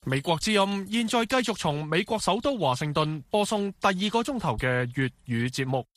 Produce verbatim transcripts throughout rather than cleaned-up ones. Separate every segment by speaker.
Speaker 1: 美國之音現在繼續從美國首都華盛頓播送第二個鐘頭嘅粵語節目。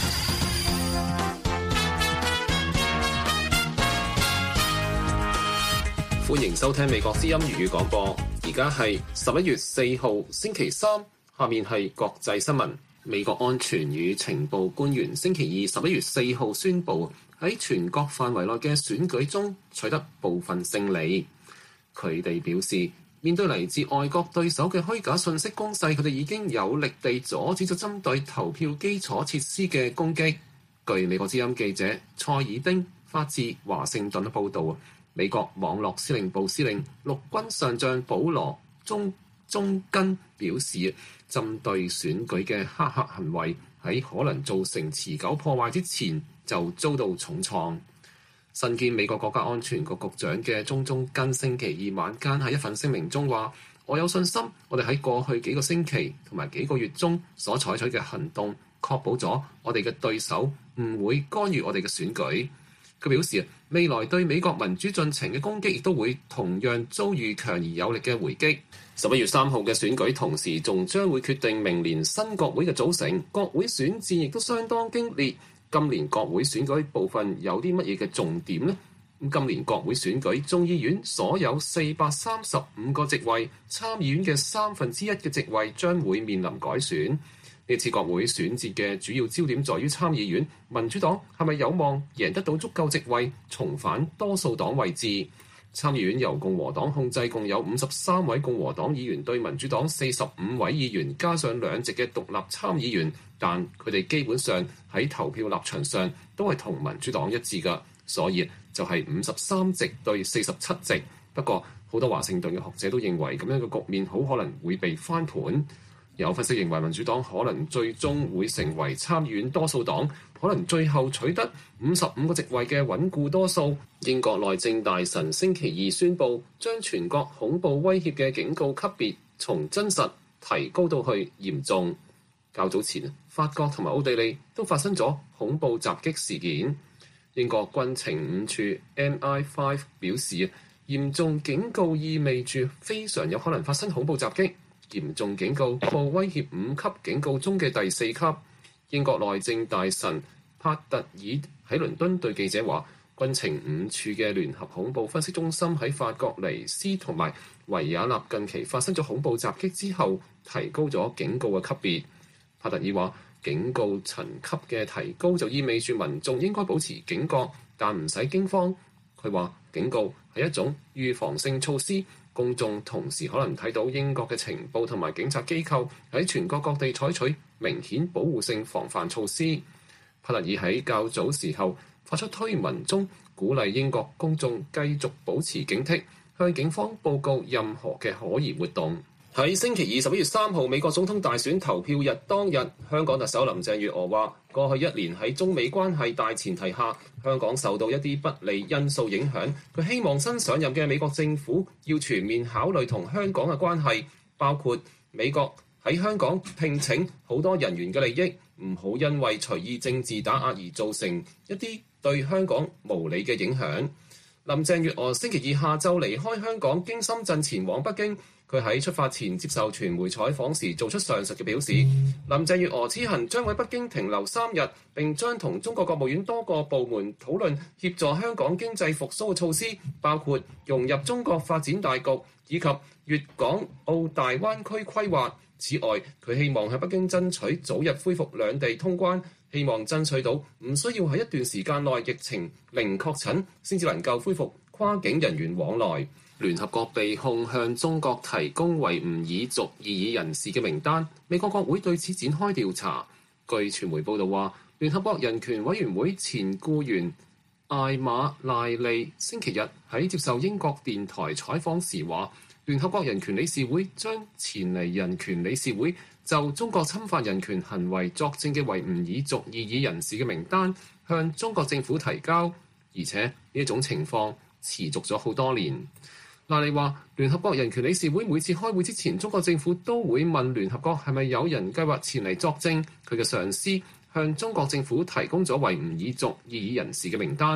Speaker 2: 歡迎收聽美國之音粵語廣播，而家係十一月四號星期三，下面係國際新聞。美國安全與情報官員星期二十一月四號宣布，喺全國範圍內嘅選舉中取得部分勝利。佢哋表示，面對嚟自外國對手嘅虛假信息攻勢，佢哋已經有力地阻止咗針對投票基礎設施嘅攻擊。據美國之音記者蔡爾丁發自華盛頓嘅報導，美國網絡司令部司令陸軍上將保羅中中根表示，針對選舉嘅黑客行為喺可能造成持久破壞之前就遭到重創。身兼美國國家安全局局長嘅中中根星期二晚間喺一份聲明中話：我有信心，我哋喺過去幾個星期同埋幾個月中所採取嘅行動，確保咗我哋嘅對手唔會干預我哋嘅選舉。佢表示，未來對美國民主進程嘅攻擊亦都會同樣遭遇強而有力嘅回擊。十一月三號嘅選舉同時仲將會決定明年新國會嘅組成，國會選戰亦都相當激烈。今年國會選舉部分有啲乜嘢嘅重點呢？咁今年國會選舉，眾議院所有四百三十五個席位，參議院嘅三分之一嘅席位將會面臨改選。呢次國會選戰嘅主要焦點在於參議院，民主黨係咪有望贏得到足夠席位，重返多數黨位置？參議院由共和黨控制，共有五十三位共和黨議員對民主黨四十五位議員，加上兩席嘅獨立參議員，但佢哋基本上喺投票立場上都係同民主黨一致㗎，所以就係五十三席對四十七席。不過好多華盛頓嘅學者都認為咁樣嘅局面好可能會被翻盤。有分析認為民主黨可能最終會成為參議院多數黨，可能最後取得五十五個席位嘅穩固多數。英國內政大臣星期二宣布，將全國恐怖威脅嘅警告級別從真實提高到去嚴重。較早前，法國同埋奧地利都發生咗恐怖襲擊事件。英國軍情五處 M I 五 表示，嚴重警告意味住非常有可能發生恐怖襲擊。嚴重警告報威脅五級警告中嘅第四級。英國內政大臣帕特爾喺倫敦對記者話，軍情五處嘅聯合恐怖分析中心喺法國尼斯同埋維也納近期發生咗恐怖襲擊之後，提高咗警告嘅級別。帕特爾話，警告層級嘅提高就意味住民眾應該保持警覺，但唔使驚慌。佢話警告係一種預防性措施。公眾同時可能睇到英國嘅情報同埋警察機構喺全國各地採取明顯保護性防範措施。帕特爾喺較早時候發出推文中，鼓勵英國公眾繼續保持警惕，向警方報告任何嘅可疑活動。喺星期二十一月三號美國總統大選投票日當日，香港特首林鄭月娥話：過去一年喺中美關係大前提下，香港受到一啲不利因素影響。佢希望新上任嘅美國政府要全面考慮同香港嘅關係，包括美國喺香港聘請好多人員嘅利益，唔好因為隨意政治打壓而造成一啲對香港無理嘅影響。林鄭月娥星期二下晝離開香港，經深圳前往北京。佢喺出發前接受傳媒採訪時做出上述嘅表示。林鄭月娥此行將喺北京停留三日，並將同中國國務院多個部門討論協助香港經濟復甦嘅措施，包括融入中國發展大局以及粵港澳大灣區規劃。此外，佢希望喺北京爭取早日恢復兩地通關，希望爭取到唔需要喺一段時間內疫情零確診先至能夠恢復跨境人員往來。聯合國被控向中國提供維吾爾族異議人士嘅名單，美國國會對此展開調查。據傳媒報道話，聯合國人權委員會前僱員艾瑪賴利星期日喺接受英國電台採訪時話，聯合國人權理事會將前嚟人權理事會就中國侵犯人權行為作證嘅維吾爾族異議人士嘅名單向中國政府提交，而且呢一種情況持續咗好多年。賴利話，聯合國人權理事會每次開會之前，中國政府都會問聯合國係咪有人計劃前嚟作證。佢嘅上司向中國政府提供咗維吾爾族異議人士嘅名單。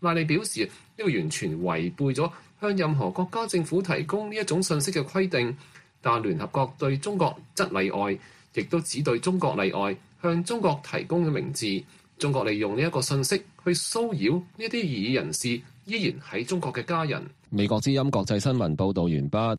Speaker 2: 賴利表示，呢個完全違背咗向任何國家政府提供呢一種信息嘅規定。但聯合國對中國則例外，亦都只對中國例外，向中國提供嘅名字。中國利用呢一個信息去騷擾呢啲異議人士，依然喺中國嘅家人。美國之音國際新聞報導完畢。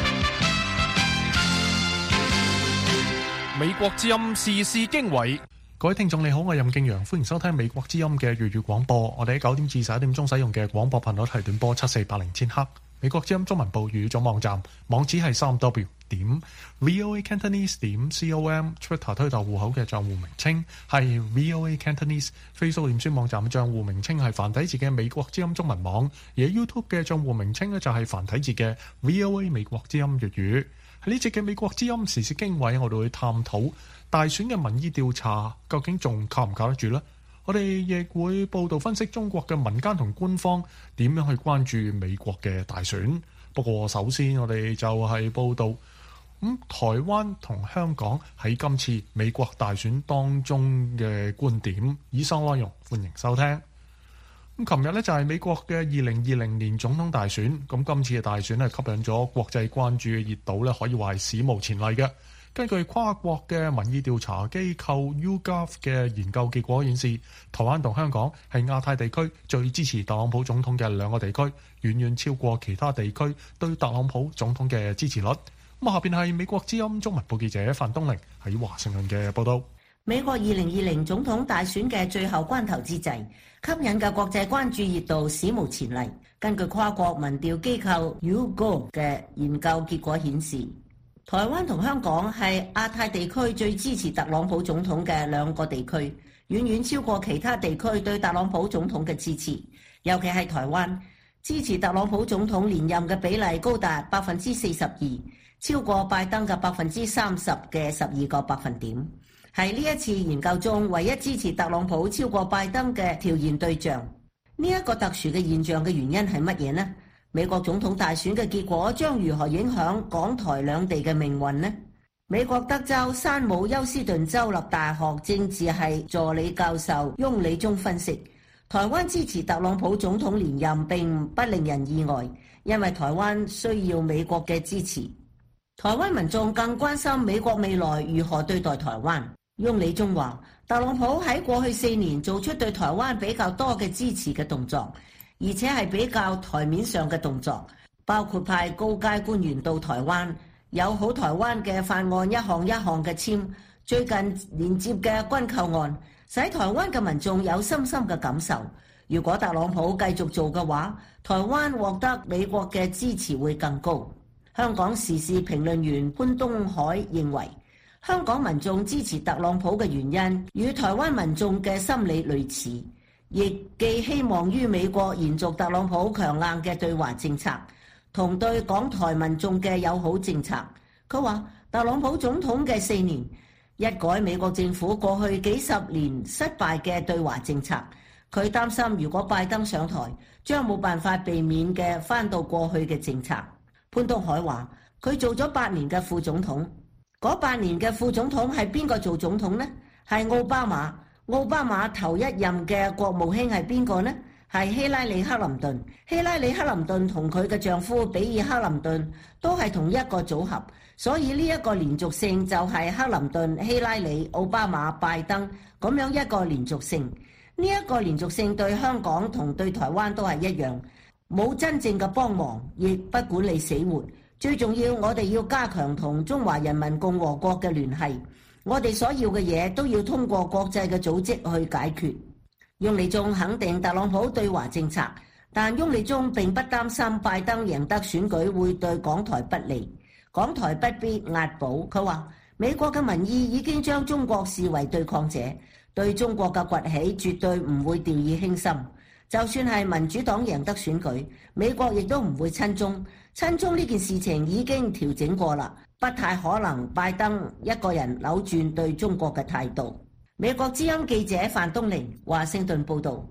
Speaker 1: 美國之音時事經緯，各位聽眾你好，我係任敬陽，歡迎收聽美國之音嘅粵語廣播。我哋喺九點至十一點鐘使用嘅廣播頻率係短波七四八零千赫。美國之音中文部語種網站網址係三 w 點 voa cantonese 點 com，Twitter 推特戶口嘅賬戶名稱係 voa cantonese，Facebook 臉書網站嘅賬戶名稱係繁體字嘅美國之音中文網，而 YouTube 嘅賬戶名稱呢就係繁體字嘅 voa 美國之音粵語。喺呢節嘅美國之音時事經緯，我哋會探討大選嘅民意調查究竟仲靠唔靠得住呢？我哋亦會報道分析中國嘅民間同官方點樣去關注美國嘅大選。不過首先我哋就係報道咁、嗯、台灣同香港喺今次美國大選當中嘅觀點。以上內容歡迎收聽。咁琴日呢就係美國嘅二零二零年總統大選，咁今次嘅大選係吸引咗國際關注嘅熱度咧，可以話係史無前例嘅。根據跨國嘅民意調查機構 YouGov 嘅研究結果顯示，台灣同香港係亞太地區最支持特朗普總統嘅兩個地區，遠遠超過其他地區對特朗普總統嘅支持率。咁下邊係美國之音中文部記者范東玲喺華盛頓嘅報道。
Speaker 3: 美國二零二零總統大選嘅最後關頭之際，吸引嘅國際關注熱度史無前例。根據跨國民調機構 YouGov 嘅研究結果顯示，台灣同香港係亞太地區最支持特朗普總統嘅兩個地區，遠遠超過其他地區對特朗普總統嘅支持。尤其係台灣，支持特朗普總統連任嘅比例高達百分之四十二，超過拜登嘅百分之三十嘅十二個百分點。係呢一次研究中唯一支持特朗普超過拜登嘅調研對象。呢一個特殊嘅現象嘅原因係乜嘢呢？美國總統大選嘅結果將如何影響港台兩地嘅命運呢？美國德州山姆休斯頓州立大學政治系助理教授翁理忠分析，台灣支持特朗普總統連任並不令人意外，因為台灣需要美國嘅支持。台灣民眾更關心美國未來如何對待台灣。翁理忠話，特朗普喺過去四年做出對台灣比較多嘅支持嘅動作，而且係比較台面上嘅動作，包括派高階官員到台灣，友好台灣嘅法案一項一項嘅簽，最近連接嘅軍購案，使台灣嘅民眾有深深嘅感受。如果特朗普繼續做嘅話，台灣獲得美國嘅支持會更高。香港時事評論員潘東海認為，香港民眾支持特朗普嘅原因與台灣民眾嘅心理類似，亦寄希望於美國延續特朗普強硬嘅對華政策同對港台民眾嘅友好政策。佢話特朗普總統嘅四年一改美國政府過去幾十年失敗嘅對華政策，佢擔心如果拜登上台，將冇辦法避免嘅返到過去嘅政策。潘東海話佢做咗八年嘅副總統。嗰八年嘅副總統係邊個做總統呢？係奧巴馬。奧巴馬頭一任嘅國務卿係邊個呢？係希拉里克林頓。希拉里克林頓同佢嘅丈夫比爾克林頓都係同一個組合，所以呢一個連續性就係克林頓、希拉里、奧巴馬、拜登咁樣一個連續性。呢一個連續性對香港同對台灣都係一樣，冇真正嘅幫忙，亦不管你死活。最重要，我哋要加強同中華人民共和國嘅聯繫，我哋所要嘅嘢都要通過國際嘅組織去解決。翁理忠肯定特朗普對華政策，但翁理忠並不擔心拜登贏得選舉會對港台不利，港台不必押寶。佢話美國嘅民意已經將中國視為對抗者，對中國嘅崛起絕對唔會掉以輕心。就算係民主黨贏得選舉，美國亦都唔會親中。親中呢件事情已經調整過啦，不太可能拜登一個人扭轉對中國嘅態度。美國之音記者范東玲華盛頓報導。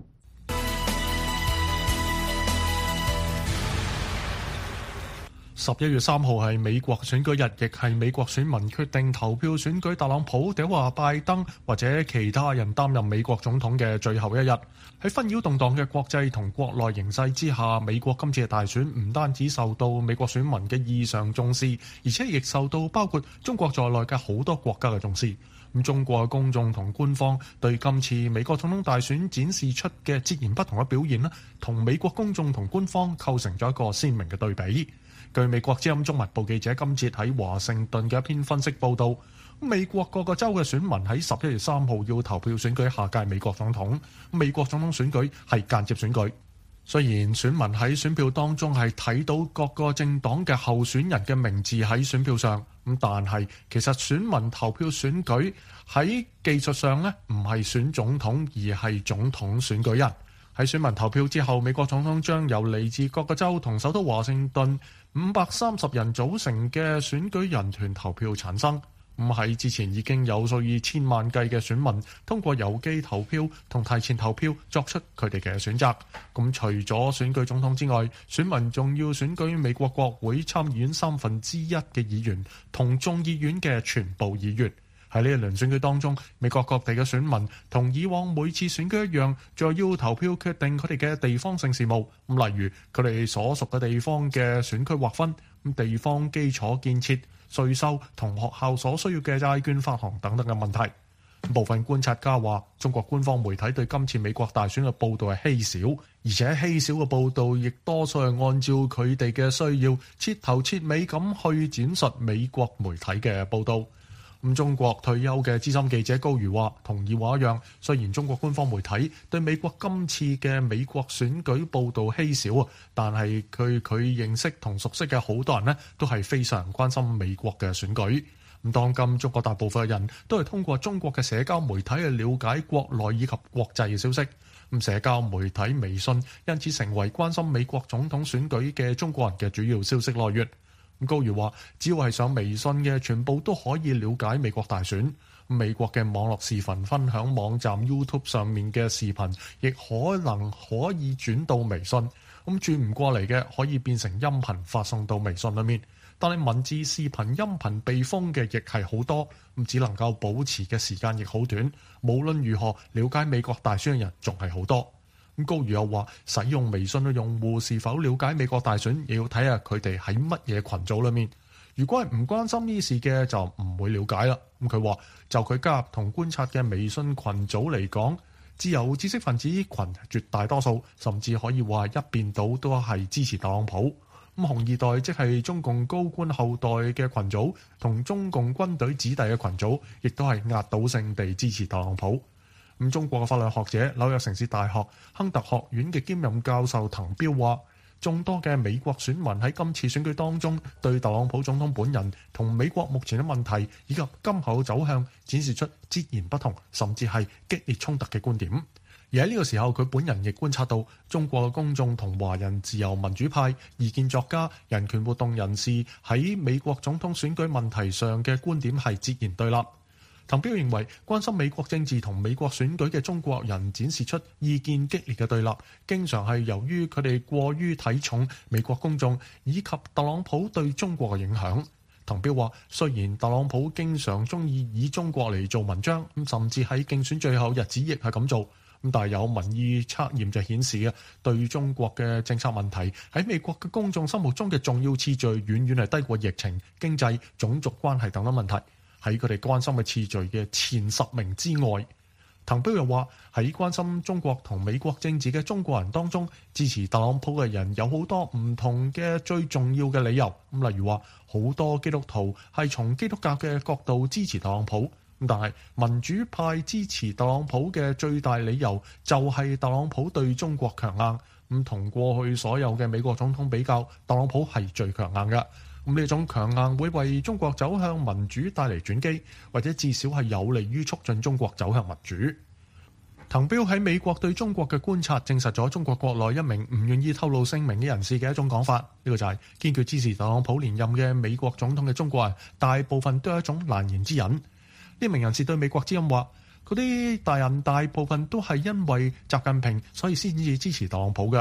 Speaker 1: 十一月三號係美國選舉日，亦係美國選民決定投票選舉特朗普定話拜登或者其他人擔任美國總統嘅最後一日。喺紛擾動盪嘅國際同國內形勢之下，美國今次嘅大選唔單止受到美國選民嘅異常重視，而且亦受到包括中國在內嘅好多國家嘅重視。咁中國嘅公眾同官方對今次美國總統大選展示出嘅截然不同嘅表現啦，同美國公眾同官方構成咗一個鮮明嘅對比。據美國之音中文部記者今節喺華盛頓嘅一篇分析報導，美國各個州嘅選民喺十一月三號要投票選舉下屆美國總統。美國總統選舉係間接選舉，雖然選民喺選票當中係睇到各個政黨嘅候選人嘅名字喺選票上，咁但係其實選民投票選舉喺技術上呢，唔係選總統，而係總統選舉人。喺選民投票之後，美國總統將由嚟自各個州同首都華盛頓五百三十人組成嘅選舉人團投票產生。咁喺之前已經有數以千萬計嘅選民通過郵寄投票同提前投票作出佢哋嘅選擇。咁除咗選舉總統之外，選民仲要選舉美國國會參議院三分之一嘅議員同眾議院嘅全部議員。喺呢一輪選舉當中，美國各地嘅選民同以往每次選舉一樣，再要投票決定佢哋嘅地方性事務。咁例如佢哋所屬嘅地方嘅選區劃分、咁地方基礎建設、稅收同學校所需要嘅債券發行等等嘅問題。部分觀察家話，中國官方媒體對今次美國大選嘅報導係稀少，而且稀少嘅報導亦多數係按照佢哋嘅需要，徹頭徹尾咁去展述美國媒體嘅報導。咁中國退休嘅資深記者高瑜話，同以往一樣，雖然中國官方媒體對美國今次嘅美國選舉報導稀少啊，但係佢佢認識同熟悉嘅好多人呢，都係非常關心美國嘅選舉。咁當今中國大部分嘅人都係通過中國嘅社交媒體去了解國內以及國際嘅消息。咁社交媒體微信因此成為關心美國總統選舉嘅中國人嘅主要消息來源。高瑜話，只要係上微信嘅，全部都可以了解美國大選。美國嘅網絡視頻分享網站 YouTube 上面嘅視頻，亦可能可以轉到微信。咁轉唔過嚟嘅，可以變成音頻發送到微信裏面。但係文字、視頻、音頻被封嘅亦係好多，咁只能夠保持嘅時間亦好短。無論如何，了解美國大選嘅人仲係好多。咁高瑜又話，使用微信嘅用戶是否了解美國大選，亦要睇下佢哋喺乜嘢群組裏面。如果係唔關心呢事嘅，就唔會了解啦。咁佢話，就佢加入同觀察嘅微信群組嚟講，自由知識分子群絕大多數，甚至可以話一邊倒都係支持特朗普。咁紅二代即係中共高官後代嘅群組，同中共軍隊子弟嘅群組，亦都係壓倒性地支持特朗普。咁中國嘅法律學者、紐約城市大學亨特學院嘅兼任教授滕彪話，眾多嘅美國選民喺今次選舉當中，對特朗普總統本人同美國目前嘅問題以及今後走向展示出截然不同，甚至係激烈衝突嘅觀點。而喺呢個時候，佢本人亦觀察到中國嘅公眾同華人自由民主派、異見作家、人權活動人士喺美國總統選舉問題上嘅觀點係截然對立。滕彪認為，關心美國政治同美國選舉嘅中國人展示出意見激烈嘅對立，經常係由於佢哋過於睇重美國公眾以及特朗普對中國嘅影響。滕彪話，雖然特朗普經常中意以中國嚟做文章，咁甚至喺競選最後日子亦係咁做，咁但係有民意測驗就顯示啊，對中國嘅政策問題喺美國嘅公眾心目中嘅重要次序遠遠係低過疫情、經濟、種族關係等等問題。喺佢哋關心嘅次序嘅前十名之外，滕彪又話，喺關心中國同美國政治嘅中國人當中，支持特朗普嘅人有好多唔同嘅最重要嘅理由。咁例如話，好多基督徒係從基督教嘅角度支持特朗普，但係民主派支持特朗普嘅最大理由就係特朗普對中國強硬。咁同過去所有嘅美國總統比較，特朗普係最強硬嘅。咁呢種強硬會為中國走向民主帶嚟轉機，或者至少係有利於促進中國走向民主。滕彪喺美國對中國嘅觀察，證實咗中國國內一名唔願意透露姓名嘅人士嘅一種講法，呢、這個就係堅決支持特朗普連任嘅美國總統嘅中國人，大部分都有一種難言之隱。呢名人士對美國之音話，嗰啲大人大部分都係因為習近平，所以先至支持特朗普嘅。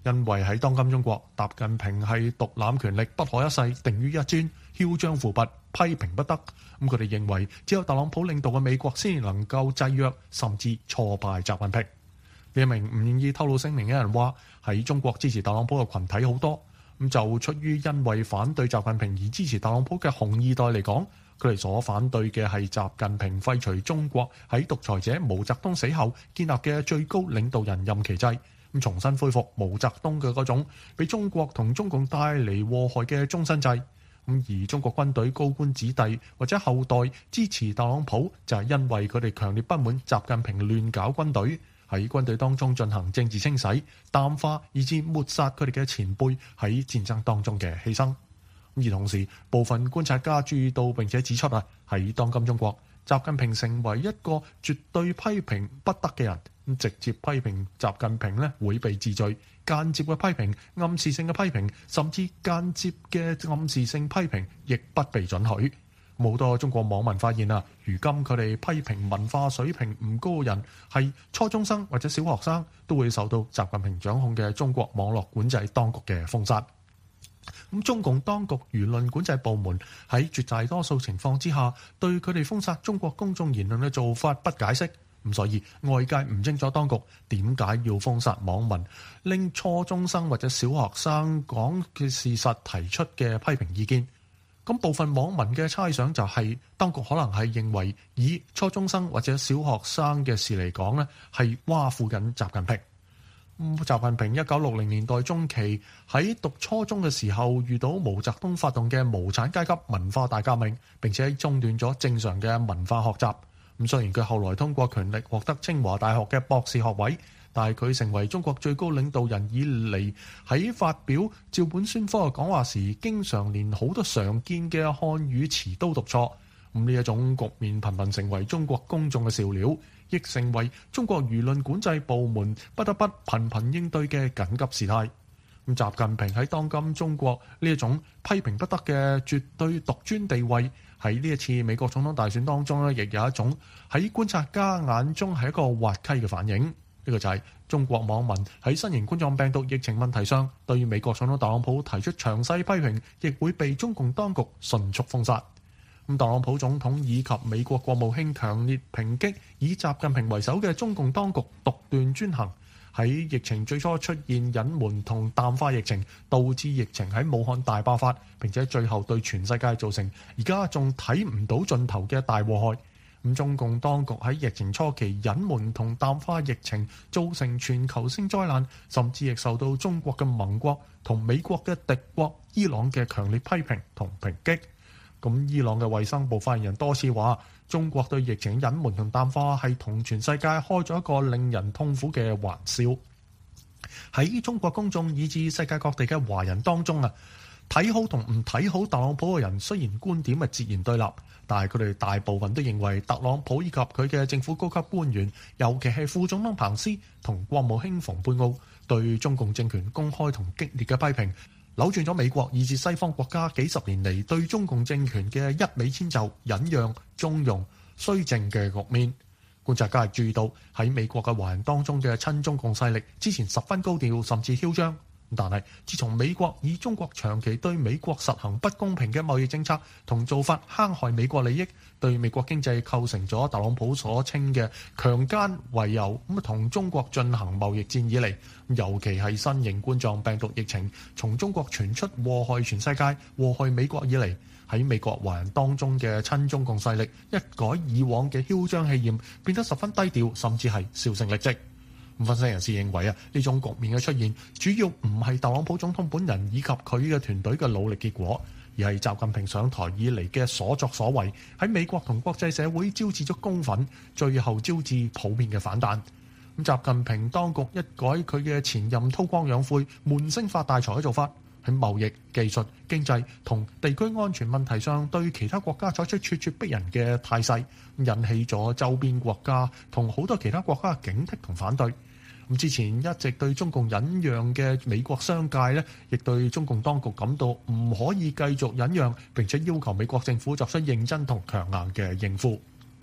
Speaker 1: 因為喺當今中國，習近平係獨攬權力，不可一世，定於一尊，囂張浮拔，批評不得。咁佢哋認為，只有特朗普領導嘅美國先能夠制約甚至挫敗習近平。呢一名唔願意透露姓名嘅人話：喺中國支持特朗普嘅群體好多，咁就出於因為反對習近平而支持特朗普嘅紅二代嚟講，佢哋所反對嘅係習近平廢除中國喺獨裁者毛澤東死後建立嘅最高領導人任期制，咁重新恢復毛澤東嘅嗰種俾中國同中共帶嚟禍害嘅終身制。咁而中國軍隊高官子弟或者後代支持特朗普，就係因為佢哋強烈不滿習近平亂搞軍隊，喺軍隊當中進行政治清洗、淡化以至抹殺佢哋嘅前輩喺戰爭當中嘅犧牲。而同時，部分觀察家注意到並且指出啊，喺當今中國，習近平成為一個絕對批評不得嘅人，咁直接批評習近平咧會被治罪，間接嘅批評、暗示性嘅批評，甚至間接嘅暗示性批評亦不被准許。好多中國網民發現啊，如今佢哋批評文化水平唔高嘅人係初中生或者小學生，都會受到習近平掌控嘅中國網絡管制當局嘅封殺。咁中共當局輿論管制部門喺絕大多數情況之下，對佢哋封殺中國公眾言論嘅做法不解釋。咁所以外界唔清楚當局點解要封殺網民令初中生或者小學生講嘅事實提出嘅批評意見。咁部分網民嘅猜想就係、是，當局可能係認為以初中生或者小學生嘅事嚟講呢係挖苦緊習近平。習近平一九六零年代中期喺讀初中嘅時候，遇到毛澤東發動嘅無產階級文化大革命，並且中斷咗正常嘅文化學習。咁雖然佢後來通過權力獲得清華大學嘅博士學位，但係佢成為中國最高領導人以嚟，喺發表照本宣科嘅講話時，經常連好多常見嘅漢語詞都讀錯。咁呢一種局面頻頻成為中國公眾嘅笑料，亦成為中國輿論管制部門不得不頻頻應對嘅緊急事態。咁習近平喺當今中國呢一種批評不得嘅絕對獨尊地位，喺呢一次美國總統大選當中咧，亦有一種喺觀察家眼中係一個滑稽嘅反應。呢個就係中國網民喺新型冠狀病毒疫情問題上對美國總統特朗普提出詳細批評，亦會被中共當局迅速封殺。咁特朗普總統以及美國國務卿強烈抨擊以習近平為首嘅中共當局獨斷專行，喺疫情最初出現隱瞞同淡化疫情，導致疫情喺武漢大爆發，並且最後對全世界造成而家仲睇唔到盡頭嘅大禍害。咁中共當局喺疫情初期隱瞞同淡化疫情，造成全球性災難，甚至亦受到中國嘅盟國同美國嘅敵國伊朗嘅強烈批評同抨擊。咁伊朗嘅衛生部發言人多次話，中國對疫情隱瞞同淡化係同全世界開咗一個令人痛苦嘅玩笑。喺中國公眾以至世界各地嘅華人當中啊，睇好同唔睇好特朗普嘅人，雖然觀點係截然對立，但係佢哋大部分都認為特朗普以及佢嘅政府高級官員，尤其係副總統彭斯同國務卿蓬佩奧，對中共政權公開同激烈嘅批評，扭轉咗美國以至西方國家幾十年嚟對中共政權嘅一味遷就、忍讓、縱容、綏靖嘅局面。觀察家係注意到喺美國嘅華人當中嘅親中共勢力之前十分高調，甚至囂張。但係自從美國以中國長期對美國實行不公平嘅貿易政策同做法坑害美國利益，對美國經濟構成咗特朗普所稱嘅強姦為由，咁同中國進行貿易戰以嚟，尤其係新型冠狀病毒疫情從中國傳出禍害全世界、禍害美國以嚟，喺美國華人當中嘅親中共勢力一改以往嘅囂張氣焰，變得十分低調，甚至係銷聲匿跡。分析人士認為啊，呢種局面嘅出現，主要唔係特朗普總統本人以及佢嘅團隊嘅努力結果，而係習近平上台以嚟嘅所作所為，喺美國同國際社會招致咗公憤，最後招致普遍嘅反彈。咁習近平當局一改佢嘅前任韜光養晦、悶聲發大財嘅做法，喺貿易、技術、經濟同地區安全問題上對其他國家採取咄咄逼人嘅態勢，引起咗周邊國家同好多其他國家嘅警惕同反對。咁之前一直對中共忍讓嘅美國商界呢，亦對中共當局感到唔可以繼續忍讓，並且要求美國政府作出認真同強硬嘅應付。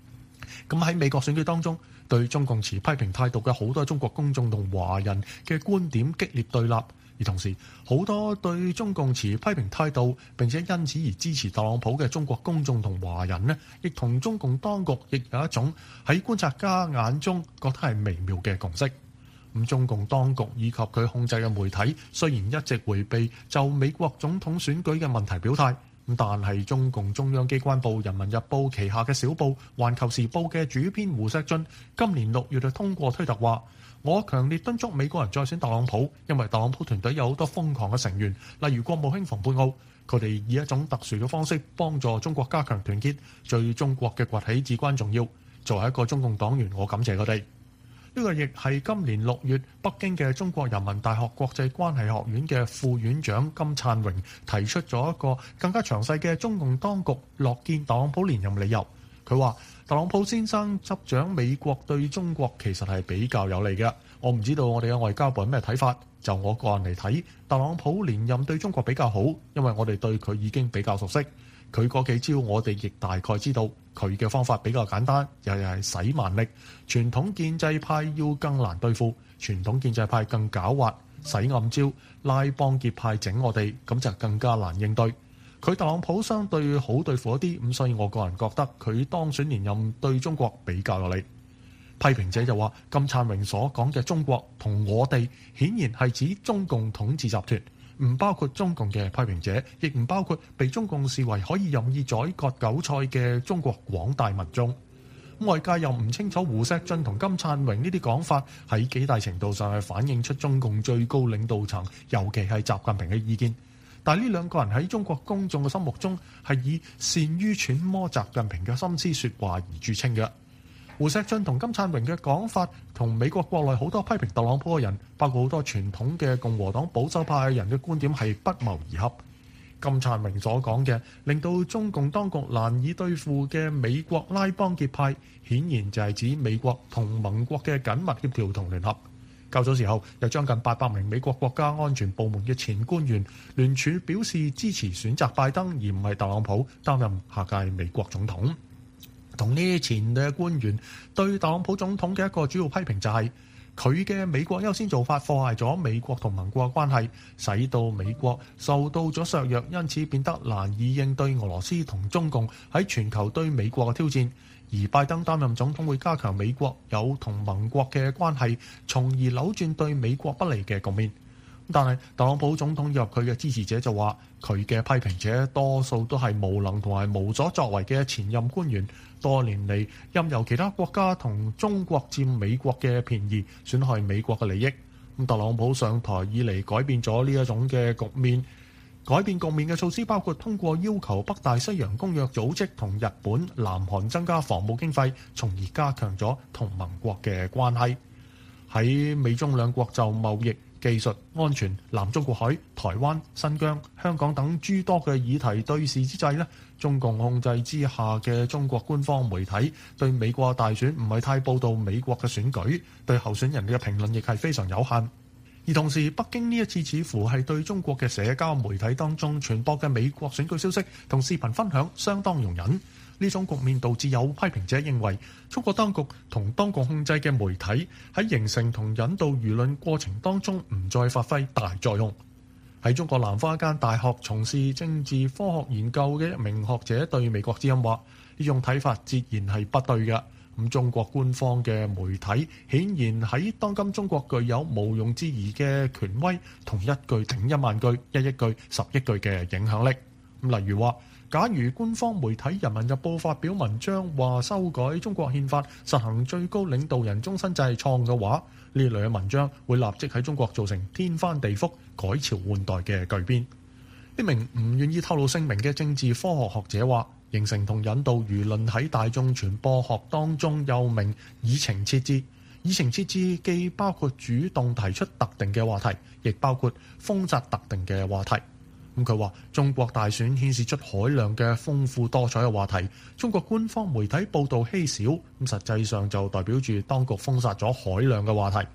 Speaker 1: 咁喺美國選舉當中，對中共持批評態度嘅好多中國公眾同華人嘅觀點激烈對立，而同時好多對中共持批評態度並且因此而支持特朗普嘅中國公眾同華人呢，亦同中共當局亦有一種喺觀察家眼中覺得係微妙嘅共識。咁中共當局以及佢控制嘅媒體雖然一直迴避就美國總統選舉嘅問題表態，咁但係中共中央機關報《人民日報》旗下嘅小報《環球時報》嘅主編胡錫進今年六月就通過推特話：我強烈敦促美國人再選特朗普，因為特朗普團隊有好多瘋狂嘅成員，例如國務卿蓬佩奧，佢哋以一種特殊嘅方式幫助中國加強團結，對中國嘅崛起至關重要。作為一個中共黨員，我感謝佢哋。呢個亦係今年六月北京嘅中國人民大學國際關係學院嘅副院長金燦榮提出咗一個更加詳細嘅中共當局樂見特朗普連任理由。佢話特朗普先生執掌美國對中國其實係比較有利嘅。我唔知道我哋嘅外交部有咩睇法，就我個人嚟睇，特朗普連任對中國比較好，因為我哋對佢已經比較熟悉。佢嗰幾招我哋亦大概知道，佢嘅方法比較簡單，又係使蠻力。傳統建制派要更難對付，傳統建制派更狡猾，使暗招，拉幫結派整我哋，咁就更加難應對。佢特朗普相對好對付一啲，咁所以我個人覺得佢當選連任對中國比較有利。批評者就話，金燦榮所講嘅中國同我哋，顯然係指中共統治集團。唔包括中共嘅批評者，亦唔包括被中共視為可以任意宰割韭菜嘅中國廣大民眾。外界又唔清楚胡錫進同金燦榮呢啲講法喺幾大程度上係反映出中共最高領導層，尤其係習近平嘅意見。但係呢兩個人喺中國公眾嘅心目中係以善於揣摩習近平嘅心思説話而著稱嘅。胡錫進同金燦榮嘅講法同美國國內好多批評特朗普嘅人，包括好多傳統嘅共和黨保守派人嘅觀點係不謀而合。金燦榮所講嘅令到中共當局難以對付嘅美國拉幫結派，顯然就係指美國同盟國嘅緊密協調同聯合。較早時候，有將近八百名美國國家安全部門嘅前官員聯署表示支持選擇拜登而唔係特朗普擔任下屆美國總統。同呢啲前嘅官員對特朗普總統嘅一個主要批評就係佢嘅美國優先做法破壞咗美國同盟國關係，使到美國受到咗削弱，因此變得難以應對俄羅斯同中共喺全球對美國嘅挑戰。而拜登擔任總統會加強美國有同盟國嘅關係，從而扭轉對美國不利嘅局面。但係特朗普總統以及佢嘅支持者就話，佢嘅批評者多數都係無能同埋無所作為嘅前任官員，多年嚟任由其他國家同中國佔美國嘅便宜，損害美國嘅利益。咁特朗普上台以嚟改變咗呢一種嘅局面，改變局面嘅措施包括通過要求北大西洋公約組織同日本、南韓增加防務經費，從而加強咗同盟國嘅關係。喺美中兩國就貿易、技術、安全、南中國海、台灣、新疆、香港等諸多嘅議題對峙之際呢，中共控制之下嘅中國官方媒體對美國大選唔係太報導美國嘅選舉，對候選人嘅評論亦係非常有限。而同時，北京呢一次似乎係對中國嘅社交媒體當中傳播嘅美國選舉消息同視頻分享相當容忍。呢種局面導致有批評者認為，中國當局同當局控制嘅媒體喺形成同引導輿論過程當中唔再發揮大作用。喺中國南方一間大學從事政治科學研究嘅一名學者對美國之音話：呢種睇法截然係不對嘅。咁中國官方嘅媒體顯然喺當今中國具有毋庸置疑嘅權威，同一句頂一萬句、一億句、十億句嘅影響力。咁例如話，假如官方媒體《人民日報》發表文章話修改中國憲法、實行最高領導人終身制係錯誤嘅話，呢類嘅文章會立即喺中國造成天翻地覆、改朝換代嘅巨變。呢名唔願意透露姓名嘅政治科學學者話，形成同引導輿論喺大眾傳播學當中又名議程設置。議程設置既包括主動提出特定嘅話題，亦包括封殺特定嘅話題。咁佢話中國大選顯示出海量嘅豐富多彩嘅話題，中國官方媒體報導稀少，咁實際上就代表住當局封殺咗海量嘅話題。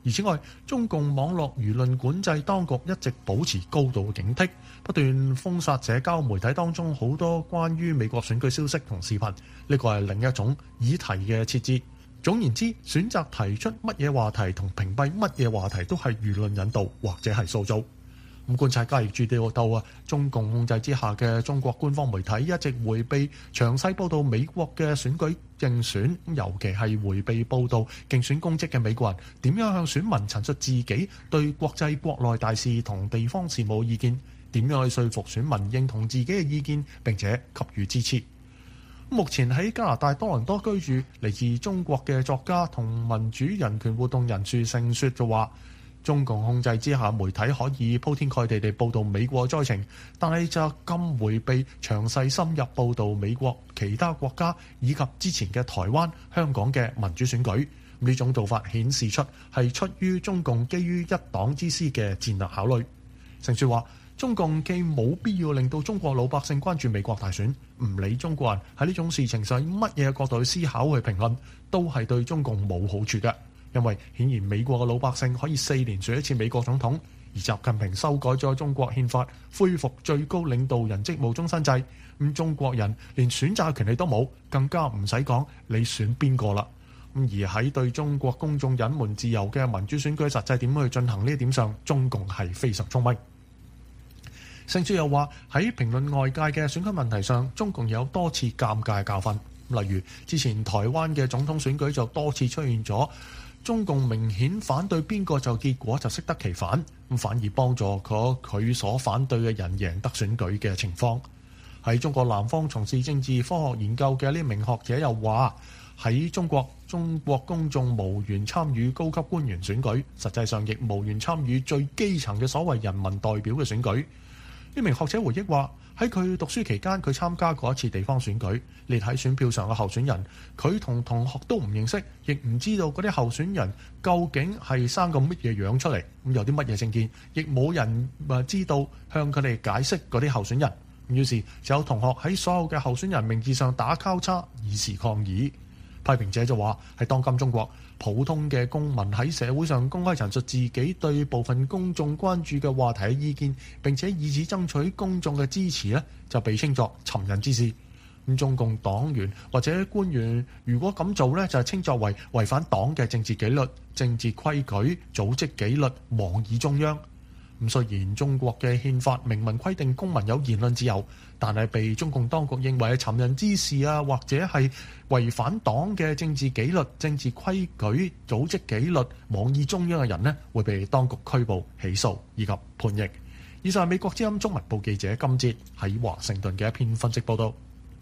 Speaker 1: 而此外，中共網絡輿論管制當局一直保持高度警惕，不斷封殺社交媒體當中好多關於美國選舉消息同視頻，呢個係另一種議題嘅設置。總言之，選擇提出乜嘢話題同屏蔽乜嘢話題都係輿論引導或者係塑造。咁觀察家亦注意到啊，中共控制之下嘅中國官方媒體一直迴避詳細報導美國嘅選舉競選，尤其係迴避報導競選公職嘅美國人點樣向選民陳述自己對國際國內大事同地方事務意見，點樣去說服選民認同自己嘅意見並且給予支持。目前喺加拿大多倫多居住嚟自中國嘅作家同民主人權活動人士盛雪就話，中共控制之下，媒體可以鋪天蓋地地報導美國災情，但係就禁迴避詳細深入報導美國其他國家以及之前嘅台灣、香港嘅民主選舉。呢種做法顯示出係出於中共基於一黨之私嘅戰略考慮。盛雪話，中共既冇必要令到中國老百姓關注美國大選，唔理中國人喺呢種事情上乜嘢角度去思考去評論，都係對中共冇好處嘅。因為顯然美國嘅老百姓可以四年選一次美國總統，而習近平修改咗中國憲法，恢復最高領導人職務終身制，咁中國人連選擇權利都冇，更加唔使講你選邊個啦。咁而喺對中國公眾隱瞞自由嘅民主選舉實際點去進行呢一點上，中共係非常聰明。盛雪又話喺評論外界嘅選舉問題上，中共有多次尷尬嘅教訓，例如之前台灣嘅總統選舉就多次出現咗中共明顯反對邊個就結果就適得其反，咁反而幫助咗佢所反對嘅人贏得選舉嘅情況。喺中國南方從事政治科學研究嘅呢名學者又話，喺中國中國公眾無緣參與高級官員選舉，實際上亦無緣參與最基層嘅所謂人民代表嘅選舉。呢名學者回憶話，喺佢讀書期間，佢參加過一次地方選舉，列喺選票上嘅候選人，佢同同學都唔認識，亦唔知道嗰啲候選人究竟係生個乜嘢樣出嚟，咁有啲乜嘢政見，亦冇人知道向佢哋解釋嗰啲候選人。於是就有同學喺所有嘅候選人名字上打交叉，以示抗議。批評者就話，喺當今中國，普通嘅公民喺社會上公開陳述自己對部分公眾關注嘅話題嘅意見，並且以此爭取公眾嘅支持呢，就被稱作尋釁之事。咁中共黨員或者官員如果咁做呢，就係稱作為違反黨嘅政治紀律、政治規矩、組織紀律、妄議中央。咁雖然中國嘅憲法明文規定公民有言論自由，但係被中共當局認為係尋釁之事啊，或者係違反黨嘅政治紀律、政治規矩、組織紀律、妄議中央嘅人呢，會被當局拘捕、起訴以及判刑。以上係美國之音中文部記者金哲喺華盛頓嘅一篇分析報道。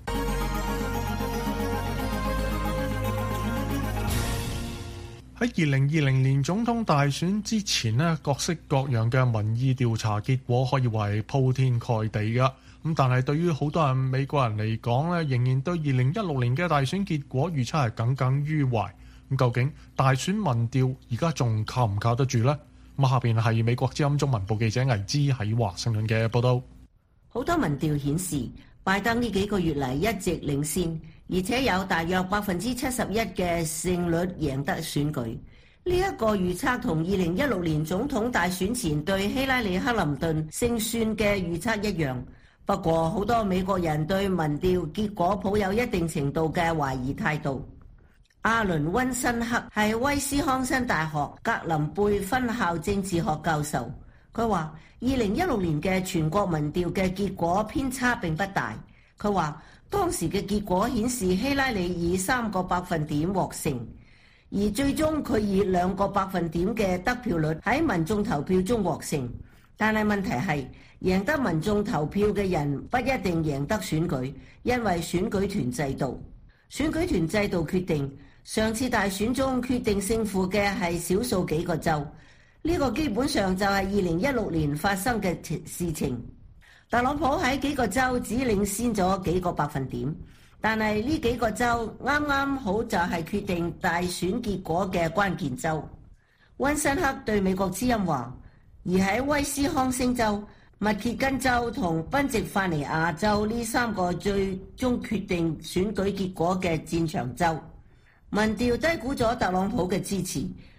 Speaker 1: 喺二零二零年總統大選之前呢，各式各樣嘅民意調查結果可以話係鋪天蓋地㗎。咁但係對於好多人美國人嚟講咧，仍然對二零一六年嘅大選結果預測係耿耿於懷。咁究竟大選民調而家仲靠唔靠得住呢？咁下邊係美國之音中文部記者魏之喺華盛頓嘅報道。
Speaker 3: 好多民調顯示，拜登呢幾個月嚟一直領先，而且有大約百分之七十一嘅勝率贏得選舉。呢、這、一個預測同二零一六年總統大選前對希拉里克林頓勝算嘅預測一樣。不過，好多美國人對民調結果抱有一定程度嘅懷疑態度。阿倫溫辛克係威斯康辛大學格林貝分校政治學教授，佢話二零一六年嘅全國民調嘅結果偏差並不大。佢話當時嘅結果顯示希拉里以三個百分點獲勝，而最終佢以兩個百分點嘅得票率喺民眾投票中獲勝。但係問題係，贏得民眾投票嘅人不一定贏得選舉，因為選舉團制度。選舉團制度決定上次大選中決定勝負嘅係少數幾個州，呢個基本上就係二零一六年發生嘅事情。特朗普喺幾個州只領先咗幾個百分點，但係呢幾個州啱啱好就係決定大選結果嘅關鍵州。溫辛克對美國之音話，而喺威斯康星州、密歇根州同賓夕法尼亞州呢三個最終決定選舉結果嘅戰場州，民調低估咗特朗普嘅支持，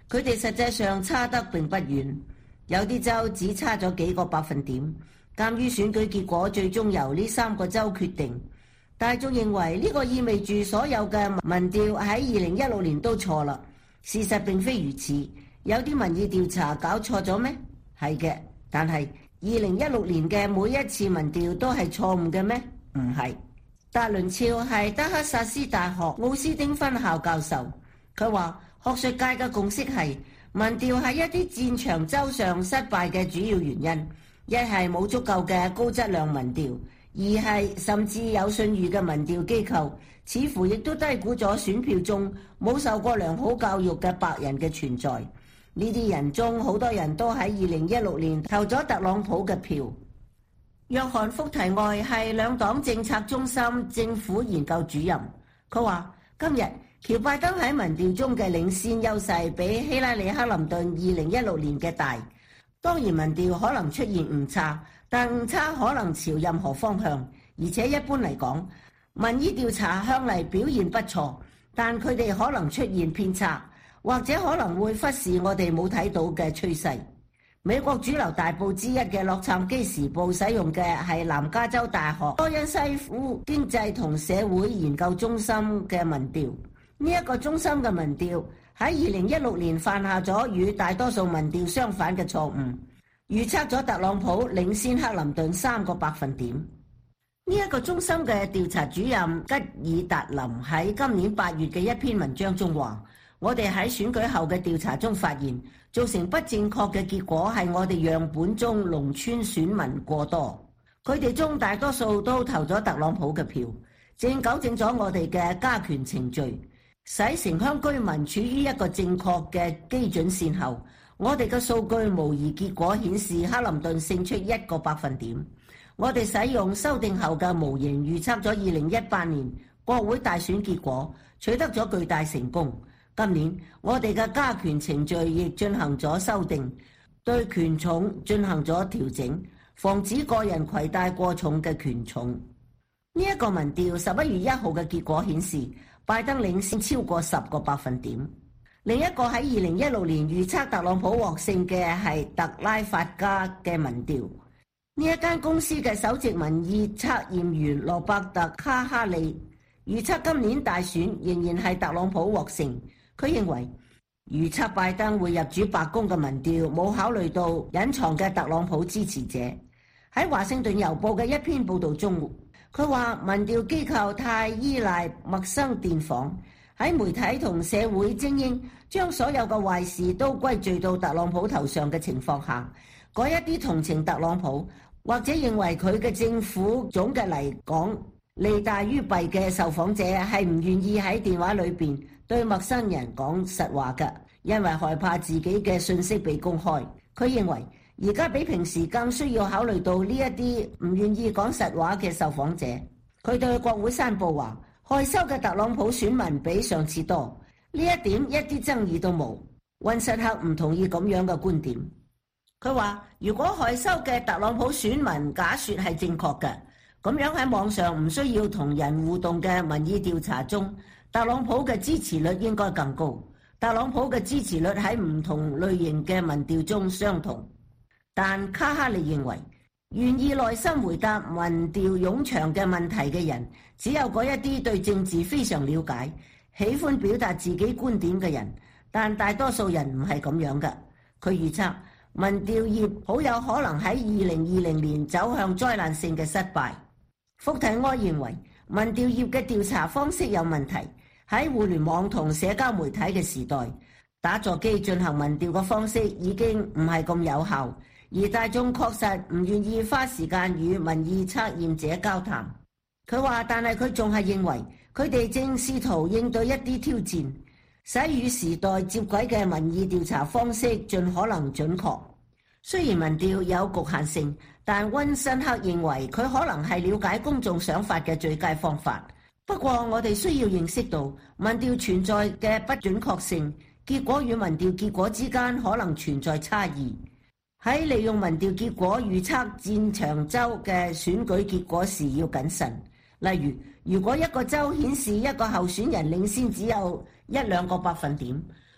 Speaker 3: 佢哋實際上差得並不遠，有啲州只差咗幾個百分點。鑑於選舉結果最終由呢三個州決定，大眾認為呢個意味住所有嘅民調喺二零一六年都錯啦。事實並非如此，有啲民意調查搞錯咗咩？係嘅，但係二零一六年嘅每一次民調都係錯誤嘅咩？唔係。達倫肖係德克薩斯大學奧斯丁分校教授，佢話學術界嘅共識係民調係一啲戰場州上失敗嘅主要原因。一係冇足夠嘅高質量民調，二係甚至有信譽嘅民調機構，似乎亦都低估咗選票中冇受過良好教育嘅白人嘅存在。呢啲人中好多人都喺二零一六年投咗特朗普嘅票。約翰福提愛係兩黨政策中心政府研究主任，佢話今日喬拜登喺民調中嘅領先優勢比希拉里克林頓二零一六年嘅大。當然民調可能出現誤差，但誤差可能朝任何方向，而且一般嚟講，民意調查向嚟表現不錯，但佢哋可能出現偏差，或者可能會忽視我哋冇睇到嘅趨勢。美國主流大報之一嘅洛杉磯時報使用嘅係南加州大學多恩西夫經濟同社會研究中心嘅民調，呢、這、一個中心嘅民調喺二零一六年犯下咗與大多數民調相反嘅錯誤，預測咗特朗普領先克林頓三個百分點。呢、這、一個中心嘅調查主任吉爾達林喺今年八月嘅一篇文章中話：我哋喺選舉後嘅調查中發現，造成不正確嘅結果係我哋樣本中農村選民過多，佢哋中大多數都投咗特朗普嘅票，正糾正咗我哋嘅加權程序，使城鄉居民處於一個正確嘅基準線後，我哋嘅數據模擬結果顯示克林頓勝出一個百分點。我哋使用修訂後嘅模型預測咗二零一八年國會大選結果，取得咗巨大成功。今年我哋嘅加權程序亦進行咗修訂，對權重進行咗調整，防止個人攜帶過重嘅權重。呢、這、一個民調十一月一號嘅結果顯示，拜登領先超過十個百分點。另一個喺二零一六年預測特朗普獲勝嘅係特拉法加嘅民調。呢一間公司嘅首席民意測驗員羅伯特卡哈利預測今年大選仍然係特朗普獲勝。佢認為預測拜登會入主白宮嘅民調冇考慮到隱藏嘅特朗普支持者。喺華盛頓郵報嘅一篇報導中，佢話民調機構太依賴陌生電訪，喺媒體同社會精英將所有嘅壞事都歸罪到特朗普頭上嘅情況下，嗰一啲同情特朗普或者認為佢嘅政府總嘅嚟講利大於弊嘅受訪者係唔願意喺電話裏邊對陌生人講實話嘅，因為害怕自己嘅信息被公開。佢認為而家比平時更需要考慮到呢一啲唔願意講實話嘅受訪者。佢對國會山報話，害羞嘅特朗普選民比上次多，呢一點一啲爭議都冇。溫瑟克唔同意咁樣嘅觀點。佢話如果害羞嘅特朗普選民假說係正確嘅，咁樣喺網上唔需要同人互動嘅民意調查中，特朗普嘅支持率應該更高。特朗普嘅支持率喺唔同類型嘅民調中相同，但卡哈利認為願意耐心回答民調冗長嘅問題嘅人，只有嗰一啲對政治非常了解、喜歡表達自己觀點嘅人，但大多數人唔係咁樣嘅。佢預測民調業好有可能喺二零二零年走向災難性嘅失敗。福提埃認為民調業嘅調查方式有問題。喺互聯網同社交媒體嘅時代，打座機進行民調嘅方式已經唔係咁有效，而大眾確實唔願意花時間與民意測驗者交談。佢話，但係佢仲係認為佢哋正試圖應對一啲挑戰，使與時代接軌嘅民意調查方式盡可能準確。雖然民調有局限性，但溫森克認為佢可能係了解公眾想法嘅最佳方法。不過我哋需要認識到民調存在嘅不準確性，結果與民調結果之間可能存在差異。喺利用民調結果預測戰場州嘅選舉結果時要謹慎。例如，如果一個州顯示一個候選人領先只有一兩個百分點，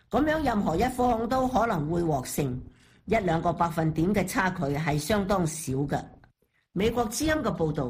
Speaker 3: 咁樣任何一方都可能會獲勝，一兩個百分點嘅差距係相當少嘅。美國之音嘅報導。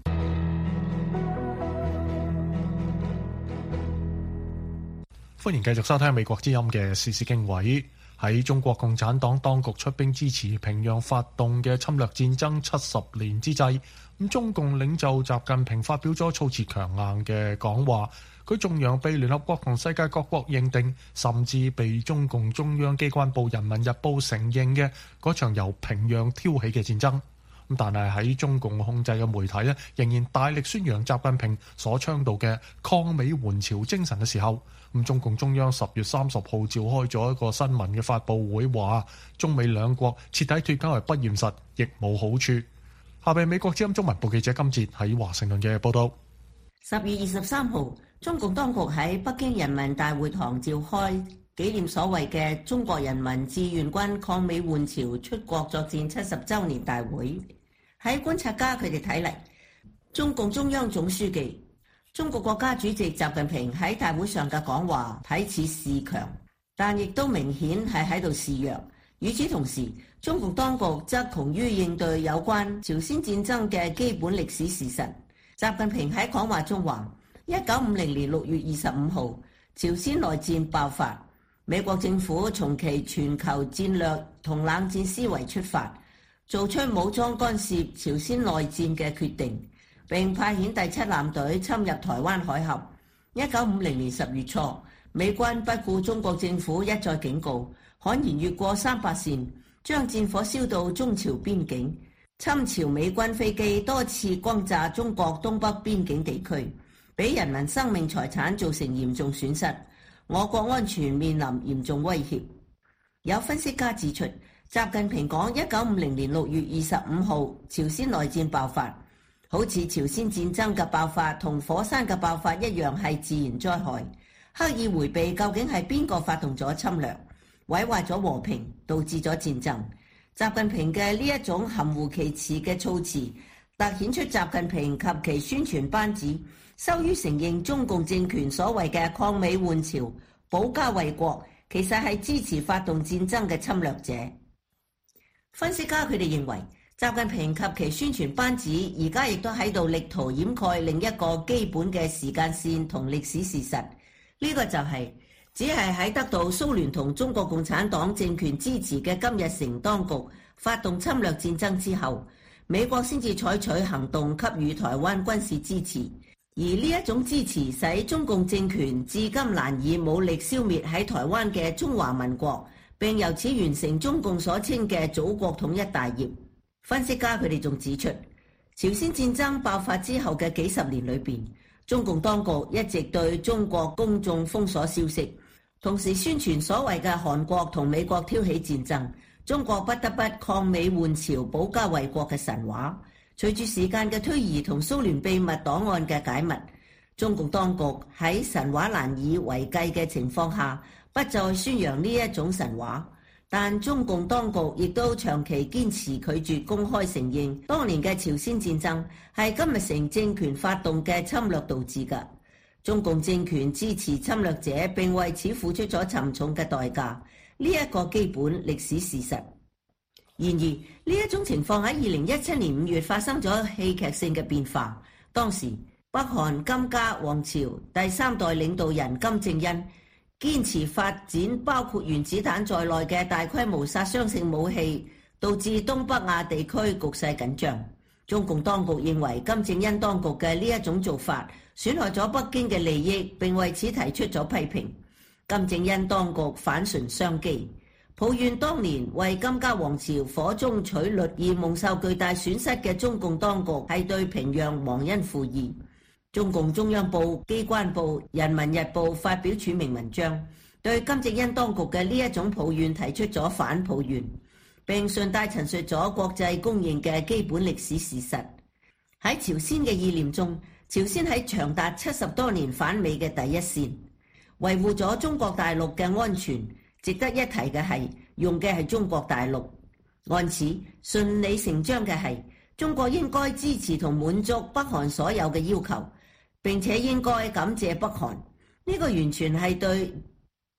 Speaker 1: 歡迎繼續收聽美國之音嘅時事經緯。喺中國共產黨當局出兵支持平壤發動嘅侵略戰爭七十年之際，咁中共領袖習近平發表咗措辭強硬嘅講話，佢頌揚被聯合國同世界各國認定，甚至被中共中央機關報《人民日報》承認嘅嗰場由平壤挑起嘅戰爭。但係喺中共控制嘅媒體咧，仍然大力宣揚習近平所倡導嘅抗美援朝精神嘅時候，咁中共中央十月三十號召開咗一個新聞嘅發佈會，話中美兩國徹底脫鈎係不現實，亦冇好處。下邊美國之音中文部記者金哲喺華盛頓嘅報道。
Speaker 3: 十月二十三號，中共當局喺北京人民大會堂召開紀念所謂嘅中國人民志願軍抗美援朝出國作戰七十週年大會。喺觀察家佢哋睇嚟，中共中央總書記、中國國家主席習近平喺大會上嘅講話睇似示強，但亦都明顯係喺度示弱。與此同時，中共當局則窮於應對有關朝鮮戰爭嘅基本歷史事實。習近平喺講話中話：一九五零年六月二十五號，朝鮮內戰爆發，美國政府從其全球戰略同冷戰思維出發，做出武裝干涉朝鮮內戰嘅決定，並派遣第七艦隊侵入台灣海峽。一九五零年十月初，美軍不顧中國政府一再警告，悍然越過三八線，將戰火燒到中朝邊境。侵朝美軍飛機多次轟炸中國東北邊境地區，俾人民生命財產造成嚴重損失，我國安全面臨嚴重威脅。有分析家指出，習近平講一九五零年六月二十五號朝鮮內戰爆發，好似朝鮮戰爭嘅爆發同火山嘅爆發一樣係自然災害，刻意迴避究竟係邊個發動咗侵略，毀壞咗和平，導致咗戰爭。習近平嘅呢一種含糊其辭嘅措辭，凸顯出習近平及其宣傳班子羞於承認中共政權所謂嘅抗美援朝、保家衛國，其實係支持發動戰爭嘅侵略者。分析家佢哋認為，習近平及其宣傳班子而家亦都喺度力圖掩蓋另一個基本嘅時間線同歷史事實，呢個就係只係喺得到蘇聯同中國共產黨政權支持嘅金日成當局發動侵略戰爭之後，美國先至採取行動給予台灣軍事支持，而呢一種支持使中共政權至今難以武力消滅喺台灣嘅中華民國，並由此完成中共所稱嘅祖國統一大業。分析家佢哋仲指出，朝鮮戰爭爆發之後嘅幾十年裏邊，中共當局一直對中國公眾封鎖消息，同時宣傳所謂嘅韓國同美國挑起戰爭，中國不得不抗美援朝、保家衛國嘅神話。隨住時間嘅推移同蘇聯秘密檔案嘅解密，中共當局喺神話難以為繼嘅情況下，不再宣揚呢一種神話。但中共當局亦都長期堅持拒絕公開承認當年嘅朝鮮戰爭係金日成政權發動嘅侵略導致嘅。中共政權支持侵略者並為此付出咗沉重嘅代價，呢一個基本歷史事實。然而呢一種情況喺二零一七年五月發生咗戲劇性嘅變化。當時北韓金家王朝第三代領導人金正恩堅持發展包括原子彈在內嘅大規模殺傷性武器，導致東北亞地區局勢緊張。中共當局認為金正恩當局嘅呢一種做法損害咗北京嘅利益，並為此提出咗批評。金正恩當局反唇相譏，抱怨當年為金家王朝火中取栗而蒙受巨大損失嘅中共當局係對平壤忘恩負義。中共中央部、機關報、人民日報發表署名文章，對金正恩當局嘅呢一種抱怨提出咗反抱怨，並順帶陳述咗國際公認嘅基本歷史事實。喺朝鮮嘅意念中，朝鮮喺長達七十多年反美嘅第一線，維護咗中國大陸嘅安全。值得一提嘅係，用嘅係中國大陸。按此順理成章嘅係，中國應該支持同滿足北韓所有嘅要求，並且應該感謝北韓。呢個完全係對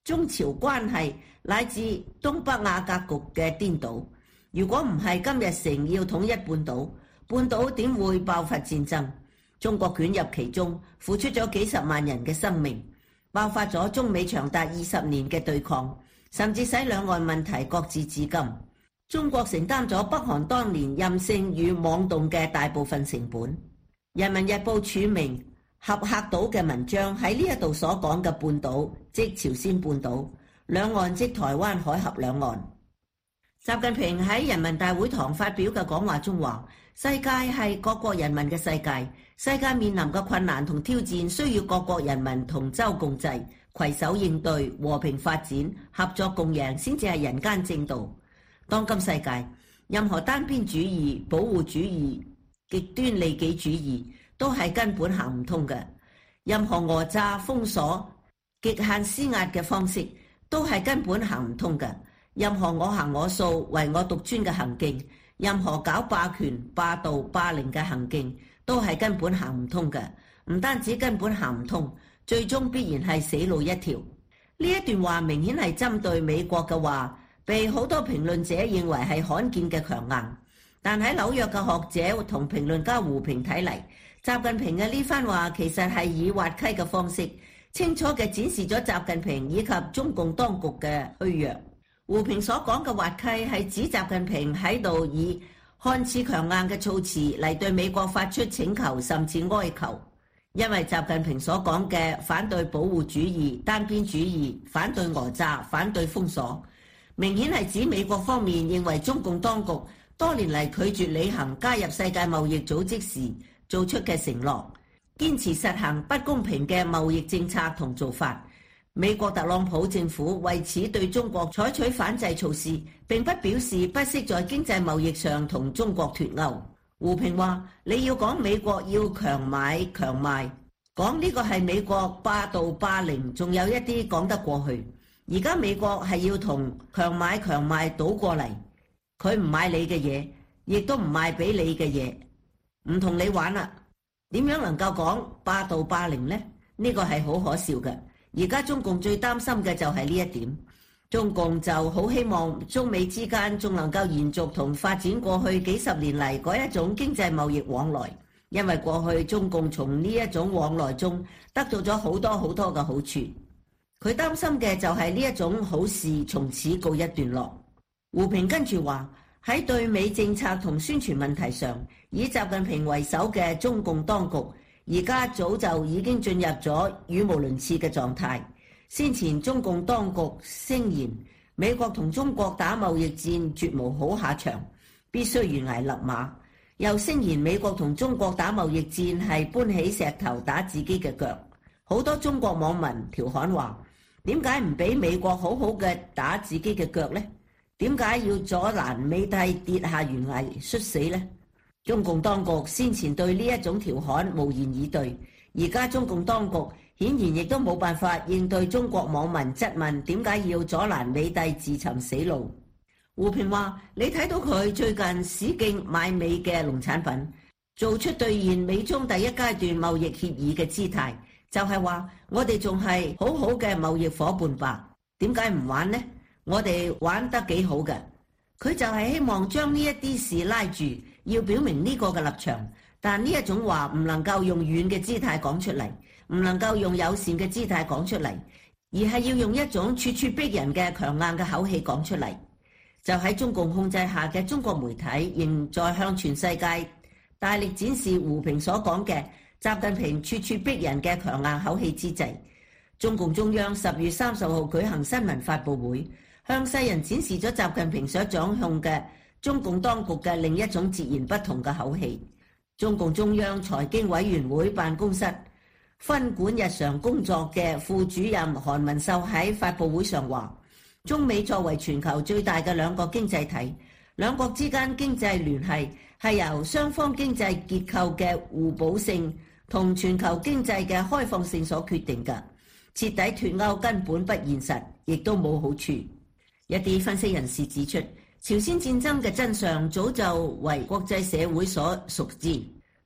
Speaker 3: 中朝關係乃至東北亞格局嘅顛倒。如果唔係金日成要統一半島，半島點會爆發戰爭？中國捲入其中，付出咗幾十萬人嘅生命，爆發咗中美長達二十年嘅對抗，甚至使兩岸問題擱置至今。中國承擔咗北韓當年任性與妄動嘅大部分成本。人民日報署名合客島嘅文章喺呢一度所講嘅半島，即朝鮮半島，兩岸即台灣海峽兩岸。習近平喺人民大會堂發表嘅講話中話：世界係各國人民嘅世界，世界面臨嘅困難同挑戰需要各國人民同舟共濟，攜手應對，和平發展，合作共贏，先至係人間正道。當今世界，任何單邊主義、保護主義、極端利己主義都係根本行唔通嘅，任何訛詐、封鎖、極限施壓嘅方式都係根本行唔通嘅。任何我行我素、唯我獨尊嘅行徑，任何搞霸權、霸道、霸凌嘅行徑，都係根本行唔通嘅。唔單止根本行唔通，最終必然係死路一條。呢一段話明顯係針對美國嘅話，被好多評論者認為係罕見嘅強硬。但喺紐約嘅學者同評論家胡平睇嚟，習近平嘅呢番話其實係以滑稽嘅方式，清楚嘅展示咗習近平以及中共當局嘅虛弱。胡平所講嘅滑稽係指習近平喺度以看似強硬嘅措辭嚟對美國發出請求甚至哀求，因為習近平所講嘅反對保護主義、單邊主義、反對訛詐、反對封鎖，明顯係指美國方面認為中共當局多年嚟拒絕履行加入世界貿易組織時做出嘅承諾，堅持實行不公平嘅貿易政策同做法。美國特朗普政府為此對中國採取反制措施，並不表示不惜在經濟貿易上同中國脫鈎。胡平話：你要講美國要強買強賣，講呢個係美國霸道霸凌，仲有一啲講得過去。而家美國係要同強買強賣倒過嚟，佢唔買你嘅嘢，亦都唔賣俾你嘅嘢，唔同你玩啦。點樣能夠講霸道霸凌呢？呢個係好可笑嘅。而家中共最擔心嘅就係呢一點，中共就好希望中美之間仲能夠延續同發展過去幾十年嚟嗰一種經濟貿易往來，因為過去中共從呢一種往來中得到咗好多好多嘅好處，佢擔心嘅就係呢一種好事從此告一段落。胡平跟住話，喺對美政策同宣傳問題上，以習近平為首嘅中共當局而家早就已經進入咗語無倫次嘅狀態。先前中共當局聲言美國同中國打貿易戰絕無好下場，必須懸崖勒馬，又聲言美國同中國打貿易戰係搬起石頭打自己嘅腳。好多中國網民調侃話：點解唔俾美國好好嘅打自己嘅腳呢？點解要阻攔美帝跌下懸崖摔死呢？中共當局先前對呢一種調侃無言以對，而家中共當局顯然亦都冇辦法應對中國網民質問點解要阻攔美帝自尋死路。胡平話：你睇到佢最近使勁買美嘅農產品，做出兌現美中第一階段貿易協議嘅姿態，就係話我哋仲係好好嘅貿易夥伴吧？點解唔玩呢？我哋玩得幾好嘅。佢就係希望將呢一啲事拉住，要表明呢個嘅立場，但呢一種話唔能夠用軟嘅姿態講出嚟，唔能夠用友善嘅姿態講出嚟，而係要用一種咄咄逼人嘅強硬嘅口氣講出嚟。就喺中共控制下嘅中國媒體仍在向全世界大力展示胡平所講嘅習近平咄咄逼人嘅強硬口氣之際，中共中央十月三十號舉行新聞發佈會，向世人展示咗習近平所掌控嘅中共當局嘅另一種截然不同嘅口氣。中共中央財經委員會辦公室分管日常工作嘅副主任韓文秀喺發佈會上話：中美作為全球最大嘅兩個經濟體，兩國之間經濟聯繫係由雙方經濟結構嘅互補性同全球經濟嘅開放性所決定嘅，徹底脫鈎根本不現實，亦都冇好處。一啲分析人士指出，朝鮮戰爭嘅真相早就為國際社會所熟知。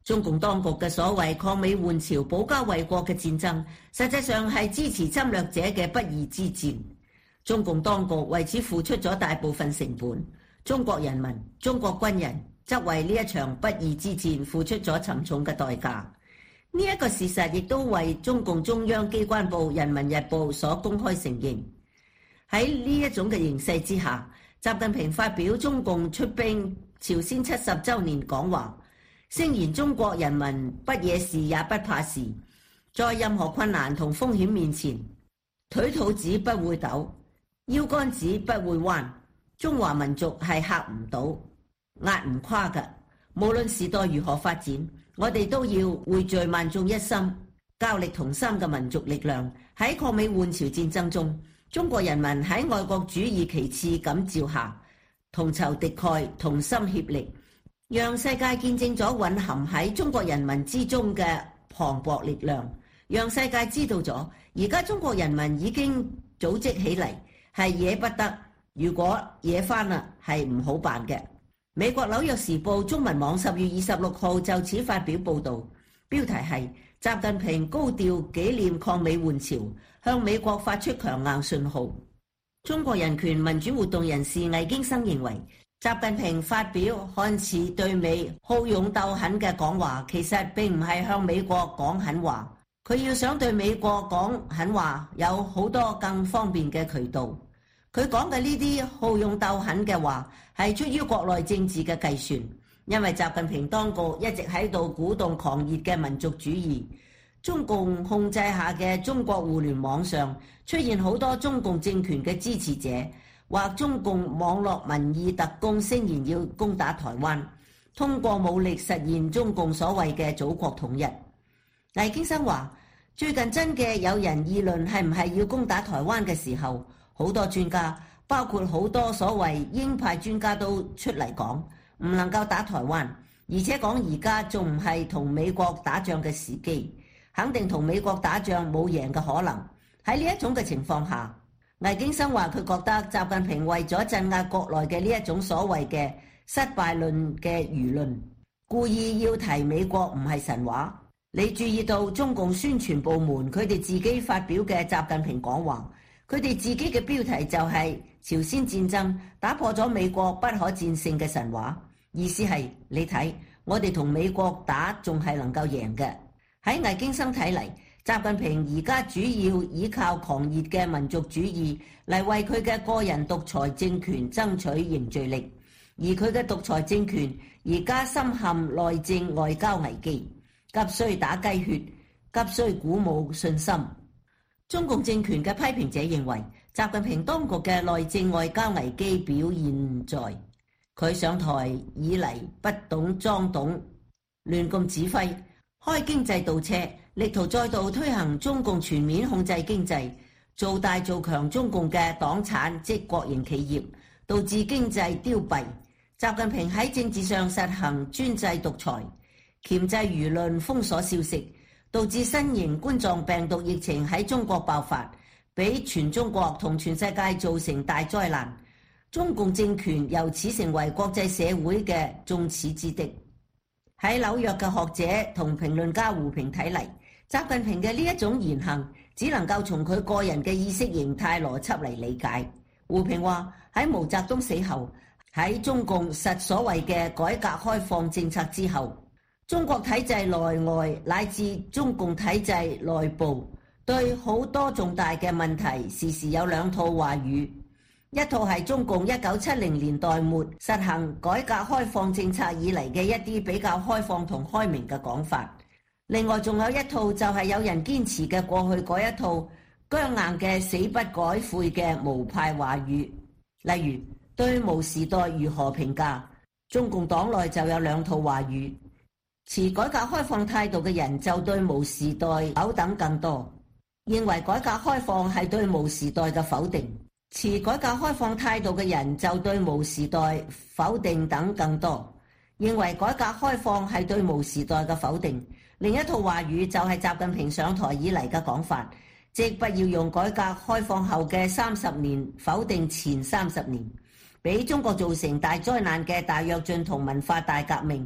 Speaker 3: 中共當局嘅所謂抗美援朝、保家衛國嘅戰爭，實際上係支持侵略者嘅不義之戰。中共當局為此付出咗大部分成本，中國人民、中國軍人則為呢一場不義之戰付出咗沉重嘅代價。呢一個事實亦都為中共中央機關報《人民日報》所公開承認。喺呢一種嘅形勢之下，習近平發表中共出兵朝鮮七十週年講話，聲言中國人民不惹事也不怕事，在任何困難同風險面前，腿肚子不會抖，腰桿子不會彎，中華民族係嚇唔到、壓唔垮嘅。無論時代如何發展，我哋都要匯聚萬眾一心、較力同心嘅民族力量。喺抗美援朝戰爭中，中國人民喺愛國主義旗幟感召下，同仇敵愾，同心協力，讓世界見證咗蘊含喺中國人民之中嘅磅礴力量，讓世界知道咗而家中國人民已經組織起嚟，係惹不得，如果惹翻啦係唔好辦嘅。美國紐約時報中文網十月二十六號就此發表報導，標題係習近平高調紀念抗美援朝，向美國發出強硬信號。中國人權民主活動人士魏京生認為，習近平發表看似對美好勇鬥狠嘅講話，其實並唔係向美國講狠話。佢要想對美國講狠話，有好多更方便嘅渠道。佢講嘅呢啲好勇鬥狠嘅話，係出於國內政治嘅計算，因為習近平當局一直喺度鼓動狂熱嘅民族主義。中共控制下嘅中國互聯網上出現好多中共政權嘅支持者，或中共網絡民意特工聲言要攻打台灣，通過武力實現中共所謂嘅祖國統一。魏京生話，最近真嘅有人議論係唔係要攻打台灣嘅時候，好多專家，包括好多所謂鷹派專家都出嚟講，唔能夠打台灣，而且講而家仲唔係同美國打仗嘅時機，肯定同美國打仗冇贏嘅可能。喺呢一種嘅情況下，魏京生話佢覺得習近平為咗鎮壓國內嘅呢一種所謂嘅失敗論嘅輿論，故意要提美國唔係神話。你注意到中共宣傳部門佢哋自己發表嘅習近平講話，佢哋自己嘅標題就係朝鮮戰爭打破咗美國不可戰勝嘅神話，意思係你睇我哋同美國打仲係能夠贏嘅。喺魏京生睇嚟，習近平而家主要依靠狂熱嘅民族主義嚟為佢嘅個人獨裁政權爭取凝聚力，而佢嘅獨裁政權而家深陷內政外交危機，急需打雞血，急需鼓舞信心。中共政權嘅批評者認為，習近平當局嘅內政外交危機表現在佢上台以嚟不懂裝懂，亂咁指揮，開經濟倒車，力圖再度推行中共全面控制經濟，做大做強中共嘅黨產即國營企業，導致經濟凋敝。習近平喺政治上實行專制獨裁，鉗制輿論，封鎖消息，導致新型冠狀病毒疫情喺中國爆發，俾全中國同全世界造成大災難。中共政權由此成為國際社會嘅眾矢之的。喺紐約嘅學者同評論家胡平睇嚟，習近平嘅呢一種言行只能夠從佢個人嘅意識形態邏輯嚟理解。胡平話，喺毛澤東死後，喺中共實所謂嘅改革開放政策之後，中國體制內外乃至中共體制內部對好多重大嘅問題時時有兩套話語，一套係中共一九七零年代末實行改革開放政策以嚟嘅一啲比較開放同開明嘅講法，另外仲有一套就係有人堅持嘅過去嗰一套僵硬嘅死不改悔嘅毛派話語。例如對毛時代如何評價，中共黨內就有兩套話語，持改革開放態度嘅人就對毛時代否定更多，認為改革開放係對毛時代嘅否定；持改革開放態度嘅人就對毛時代否定等更多，認為改革開放係對毛時代嘅否定。另一套話語就係習近平上台以嚟嘅講法，即不要用改革開放後嘅三十年否定前三十年，俾中國造成大災難嘅大躍進同文化大革命，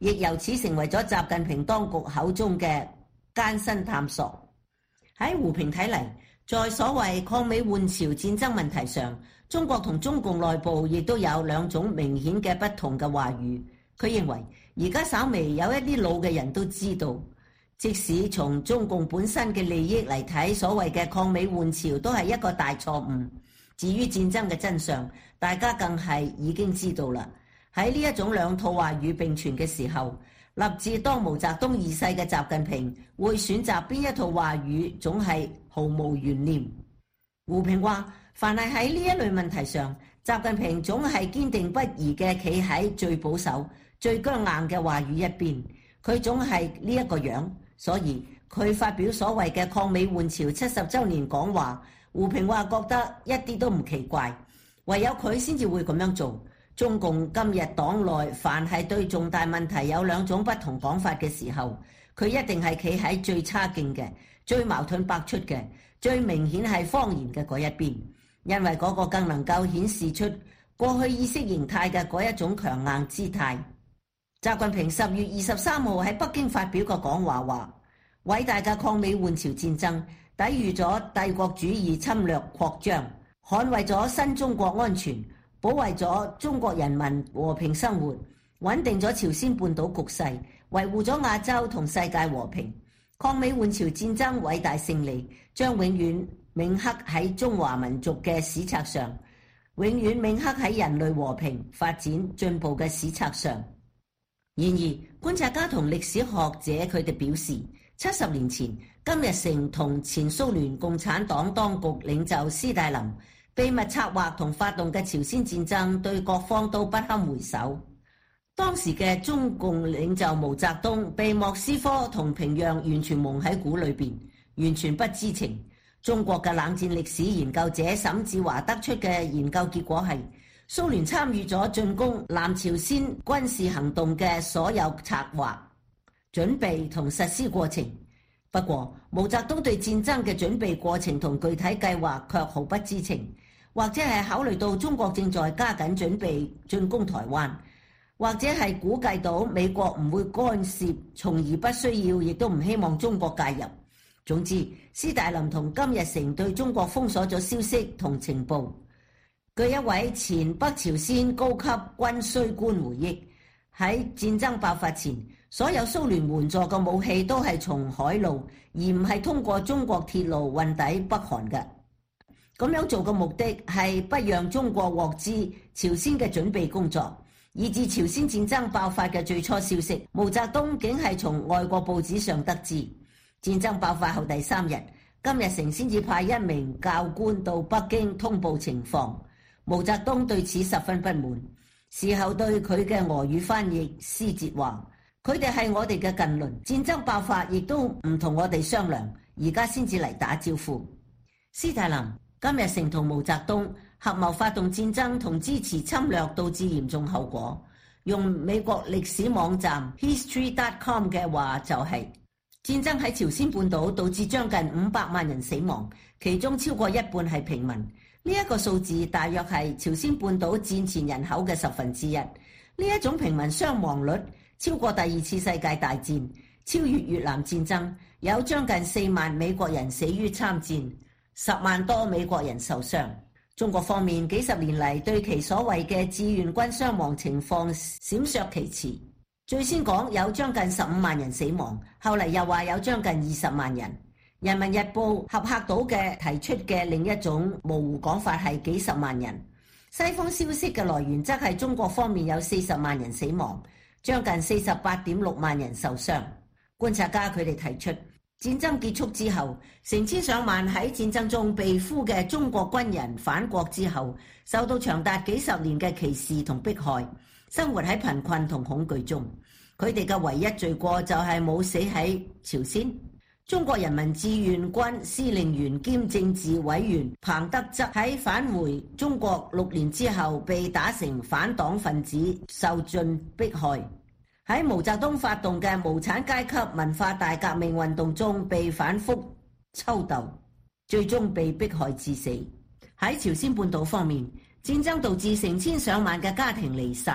Speaker 3: 亦由此成為咗習近平當局口中嘅艱辛探索。喺胡平睇嚟，在所謂抗美援朝戰爭問題上，中國同中共內部亦都有兩種明顯嘅不同嘅話語。佢認為而家稍微有一啲老嘅人都知道，即使從中共本身嘅利益嚟睇，所謂嘅抗美援朝都係一個大錯誤。至於戰爭嘅真相，大家更係已經知道啦。喺呢一種兩套話語並存嘅時候，立志當毛澤東二世嘅習近平會選擇邊一套話語，總係毫無懸念。胡平話，凡係喺呢一類問題上，習近平總係堅定不移嘅企喺最保守、最僵硬嘅話語一邊，佢總係呢一個樣，所以佢發表所謂嘅抗美援朝七十週年講話，胡平話覺得一啲都唔奇怪，唯有佢先至會咁樣做。中共今日黨內凡係對重大問題有兩種不同講法嘅時候，佢一定係企喺最差勁嘅、最矛盾百出嘅、最明顯係謊言嘅嗰一邊，因為嗰個更能夠顯示出過去意識形態嘅嗰一種強硬姿態。習近平十月二十三號喺北京發表個講話話，偉大嘅抗美援朝戰爭抵禦咗帝國主義侵略擴張，捍衛咗新中國安全，保衛咗中國人民和平生活，穩定咗朝鮮半島局勢，維護咗亞洲同世界和平。抗美援朝戰爭偉大勝利將永遠銘刻喺中華民族嘅史冊上，永遠銘刻喺人類和平發展進步嘅史冊上。然而，觀察家同歷史學者佢哋表示，七十年前金日成同前蘇聯共產黨當局領袖斯大林秘密策劃同發動嘅朝鮮戰爭，對各方都不堪回首。當時嘅中共領袖毛澤東被莫斯科同平壤完全蒙喺鼓裏邊，完全不知情。中國嘅冷戰歷史研究者沈志華得出嘅研究結果係，蘇聯參與咗進攻南朝鮮軍事行動嘅所有策劃、準備同實施過程。不過，毛澤東對戰爭嘅準備過程同具體計劃卻毫不知情，或者係考慮到中國正在加緊準備進攻台灣，或者係估計到美國唔會干涉，從而不需要，亦都唔希望中國介入。總之，斯大林同金日成對中國封鎖咗消息同情報。據一位前北朝鮮高級軍需官回憶，喺戰爭爆發前，所有蘇聯援助嘅武器都係從海路，而唔係通過中國鐵路運抵北韓嘅。咁樣做嘅目的係不讓中國獲知朝鮮嘅準備工作，以致朝鮮戰爭爆發嘅最初消息，毛澤東竟係從外國報紙上得知。戰爭爆發後第三日，金日成先至派一名教官到北京通報情況。毛澤東對此十分不滿，事後對佢嘅俄語翻譯施哲話：佢哋係我哋嘅近鄰，戰爭爆發亦都唔同我哋商量，而家先至嚟打招呼。斯大林、金日成同毛澤東合謀發動戰爭同支持侵略，導致嚴重後果。用美國歷史網站 history dot com 嘅話就係、是，戰爭喺朝鮮半島導致將近五百萬人死亡，其中超過一半係平民。呢一個數字大約係朝鮮半島戰前人口嘅十分之一。呢一種平民傷亡率超過第二次世界大戰，超越越南戰爭，有將近四萬美國人死於參戰，十萬多美國人受傷。中國方面幾十年嚟對其所謂嘅志願軍傷亡情況閃爍其詞，最先講有將近十五萬人死亡，後嚟又話有將近二十萬人。人民日報合客島嘅提出嘅另一種模糊講法係幾十萬人。西方消息嘅來源則係中國方面有四十萬人死亡，將近四十八點六萬人受傷。觀察家佢哋提出，戰爭結束之後，成千上萬喺戰爭中被俘嘅中國軍人返國之後，受到長達幾十年嘅歧視同迫害，生活喺貧困同恐懼中。佢哋嘅唯一罪過就係冇死喺朝鮮。中國人民志願軍司令員兼政治委員彭德則喺返回中國六年之後被打成反黨分子，受盡迫害。喺毛澤東發動嘅無產階級文化大革命運動中被反覆抽鬥，最終被迫害致死。喺朝鮮半島方面，戰爭導致成千上萬嘅家庭離散，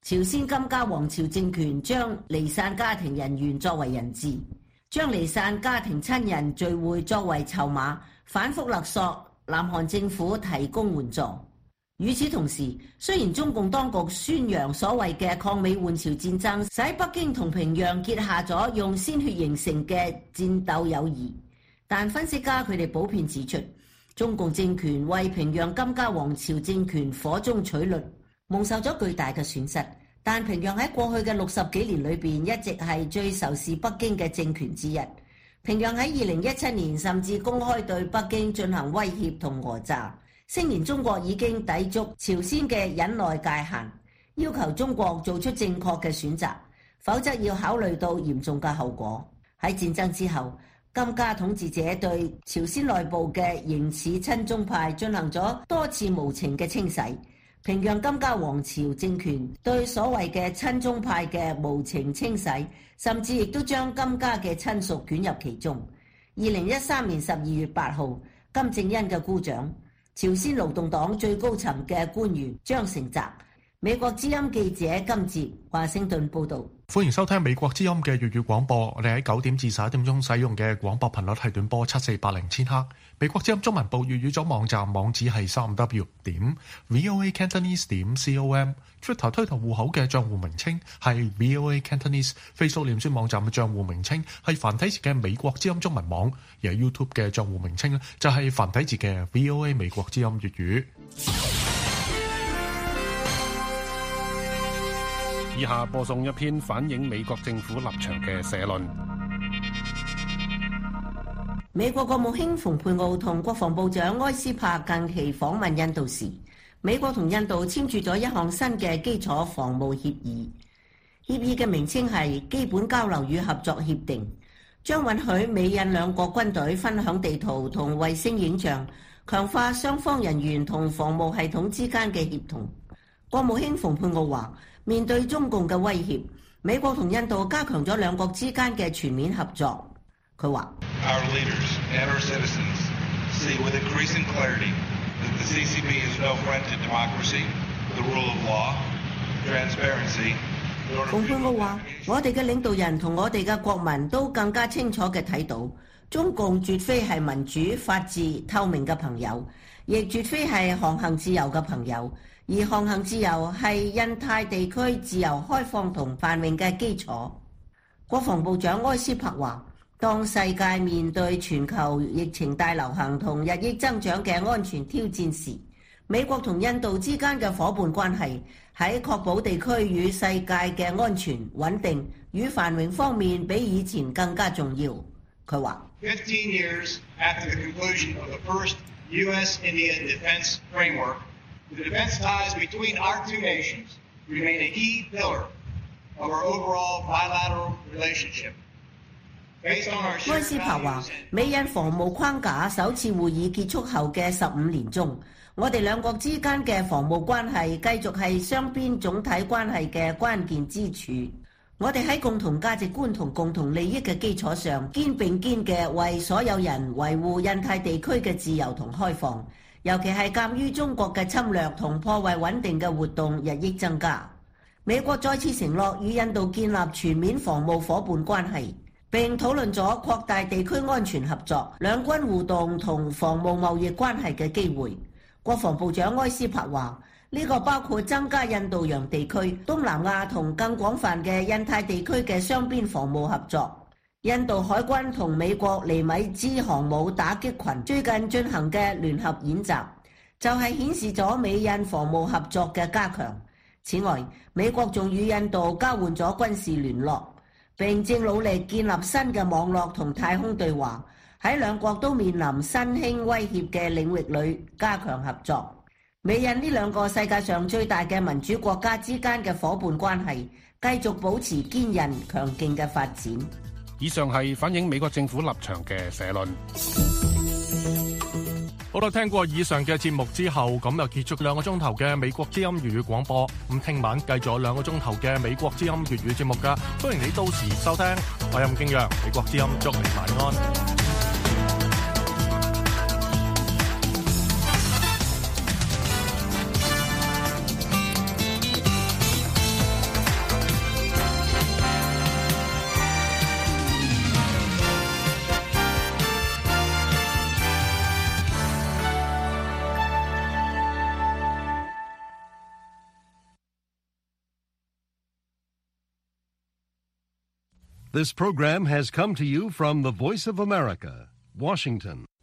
Speaker 3: 朝鮮金家王朝政權將離散家庭人員作為人質，將離散家庭親人聚會作為籌碼，反覆勒索南韓政府提供援助。與此同時，雖然中共當局宣揚所謂嘅抗美援朝戰爭，使北京同平壤結下咗用鮮血形成嘅戰鬥友誼，但分析家佢哋普遍指出，中共政權為平壤金家王朝政權火中取栗，蒙受咗巨大嘅損失，但平壤喺過去嘅六十幾年裏邊一直係最仇視北京嘅政權之一。平壤喺二零一七年甚至公開對北京進行威脅同訛詐，聲言中國已經抵觸朝鮮嘅忍耐界限，要求中國做出正確嘅選擇，否則要考慮到嚴重嘅後果。喺戰爭之後，金家統治者對朝鮮內部嘅形似親中派進行咗多次無情嘅清洗。平壤金家王朝政權對所謂嘅親中派嘅無情清洗，甚至亦都將金家嘅親屬捲入其中。二零一三年十二月八號，金正恩嘅姑丈，朝鮮勞動黨最高層嘅官員張成澤，美國之音記者金哲，華盛頓報道。
Speaker 1: 歡迎收聽美國之音嘅粵語廣播。我哋喺九點至十一點鐘使用嘅廣播頻率係短波七四八零千赫。美國之音中文部粵語組網站網址係三 w 點 voa cantonese 點 com。Twitter 推特戶口嘅賬戶名稱係 voa cantonese。Facebook 臉書網站嘅賬戶名稱係繁體字嘅美國之音中文網，而喺 YouTube 嘅賬戶名稱咧就係繁體字嘅 voa 美國之音粵語。
Speaker 4: 以下播送一篇反映美國政府立場嘅社論。
Speaker 3: 美國國務卿蓬佩奧同國防部長埃斯珀近期訪問印度時，美國同印度簽署咗一項新嘅基礎防務協議。協議嘅名稱係基本交流與合作協定，將允許美印兩國軍隊分享地圖同衛星影像，強化雙方人員同防務系統之間嘅協同。國務卿蓬佩奧話，面對中共嘅威脅，美國同印度加強咗兩國之間嘅全面合作。佢話
Speaker 5: ：Our leaders and our citizens see with increasing clarity that the C C P is no friend to democracy, the rule of law, transparency.
Speaker 3: 蓬佩奧話：我哋嘅領導人同我哋嘅國民都更加清楚嘅睇到，中共絕非係民主、法治、透明嘅朋友，亦絕非係航行自由嘅朋友。而航行自由係印太地區自由開放同繁榮嘅基礎。國防部長埃斯珀話：當世界面對全球疫情大流行同日益增長嘅安全挑戰時，美國同印度之間嘅夥伴關係喺確保地區與世界嘅安全、穩定與繁榮方面比以前更加重要。佢話
Speaker 5: ：Fifteen years after the conclusion of the first U S-India defense framework.The defense ties between our two nations remain a key pillar of our overall bilateral relationship.
Speaker 3: 埃斯珀話：美印防務框架首次會議結束後嘅十五年中，我哋兩國之間嘅防務關係繼續係雙邊總體關係嘅關鍵支柱。我哋喺共同價值觀同共同利益嘅基礎上，肩並肩嘅為所有人維護印太地區嘅自由同開放。尤其係鑑於中國嘅侵略同破壞穩定嘅活動日益增加，美國再次承諾與印度建立全面防務夥伴關係，並討論咗擴大地區安全合作、兩軍互動同防務貿易關係嘅機會。國防部長埃斯珀話：呢個包括增加印度洋地區、東南亞同更廣泛嘅印太地區嘅雙邊防務合作。印度海軍同美國尼米茲航母打擊群最近進行嘅聯合演習，就係顯示咗美印防務合作嘅加強。此外，美國仲與印度交換咗軍事聯絡，並正努力建立新嘅網絡同太空對話，喺兩國都面臨新興威脅嘅領域裏加強合作。美印呢兩個世界上最大嘅民主國家之間嘅夥伴關係，繼續保持堅韌強勁嘅發展。
Speaker 4: 以上係反映美國政府立場嘅社論。
Speaker 1: 好啦，聽過以上嘅節目之後，咁就結束兩個鐘頭嘅美國之音粵語廣播。咁聽晚繼續兩個鐘頭嘅美國之音粵語節目噶，歡迎你到時收聽。我係任敬揚，美國之音祝你晚安。
Speaker 4: This program has come to you from the Voice of America, Washington.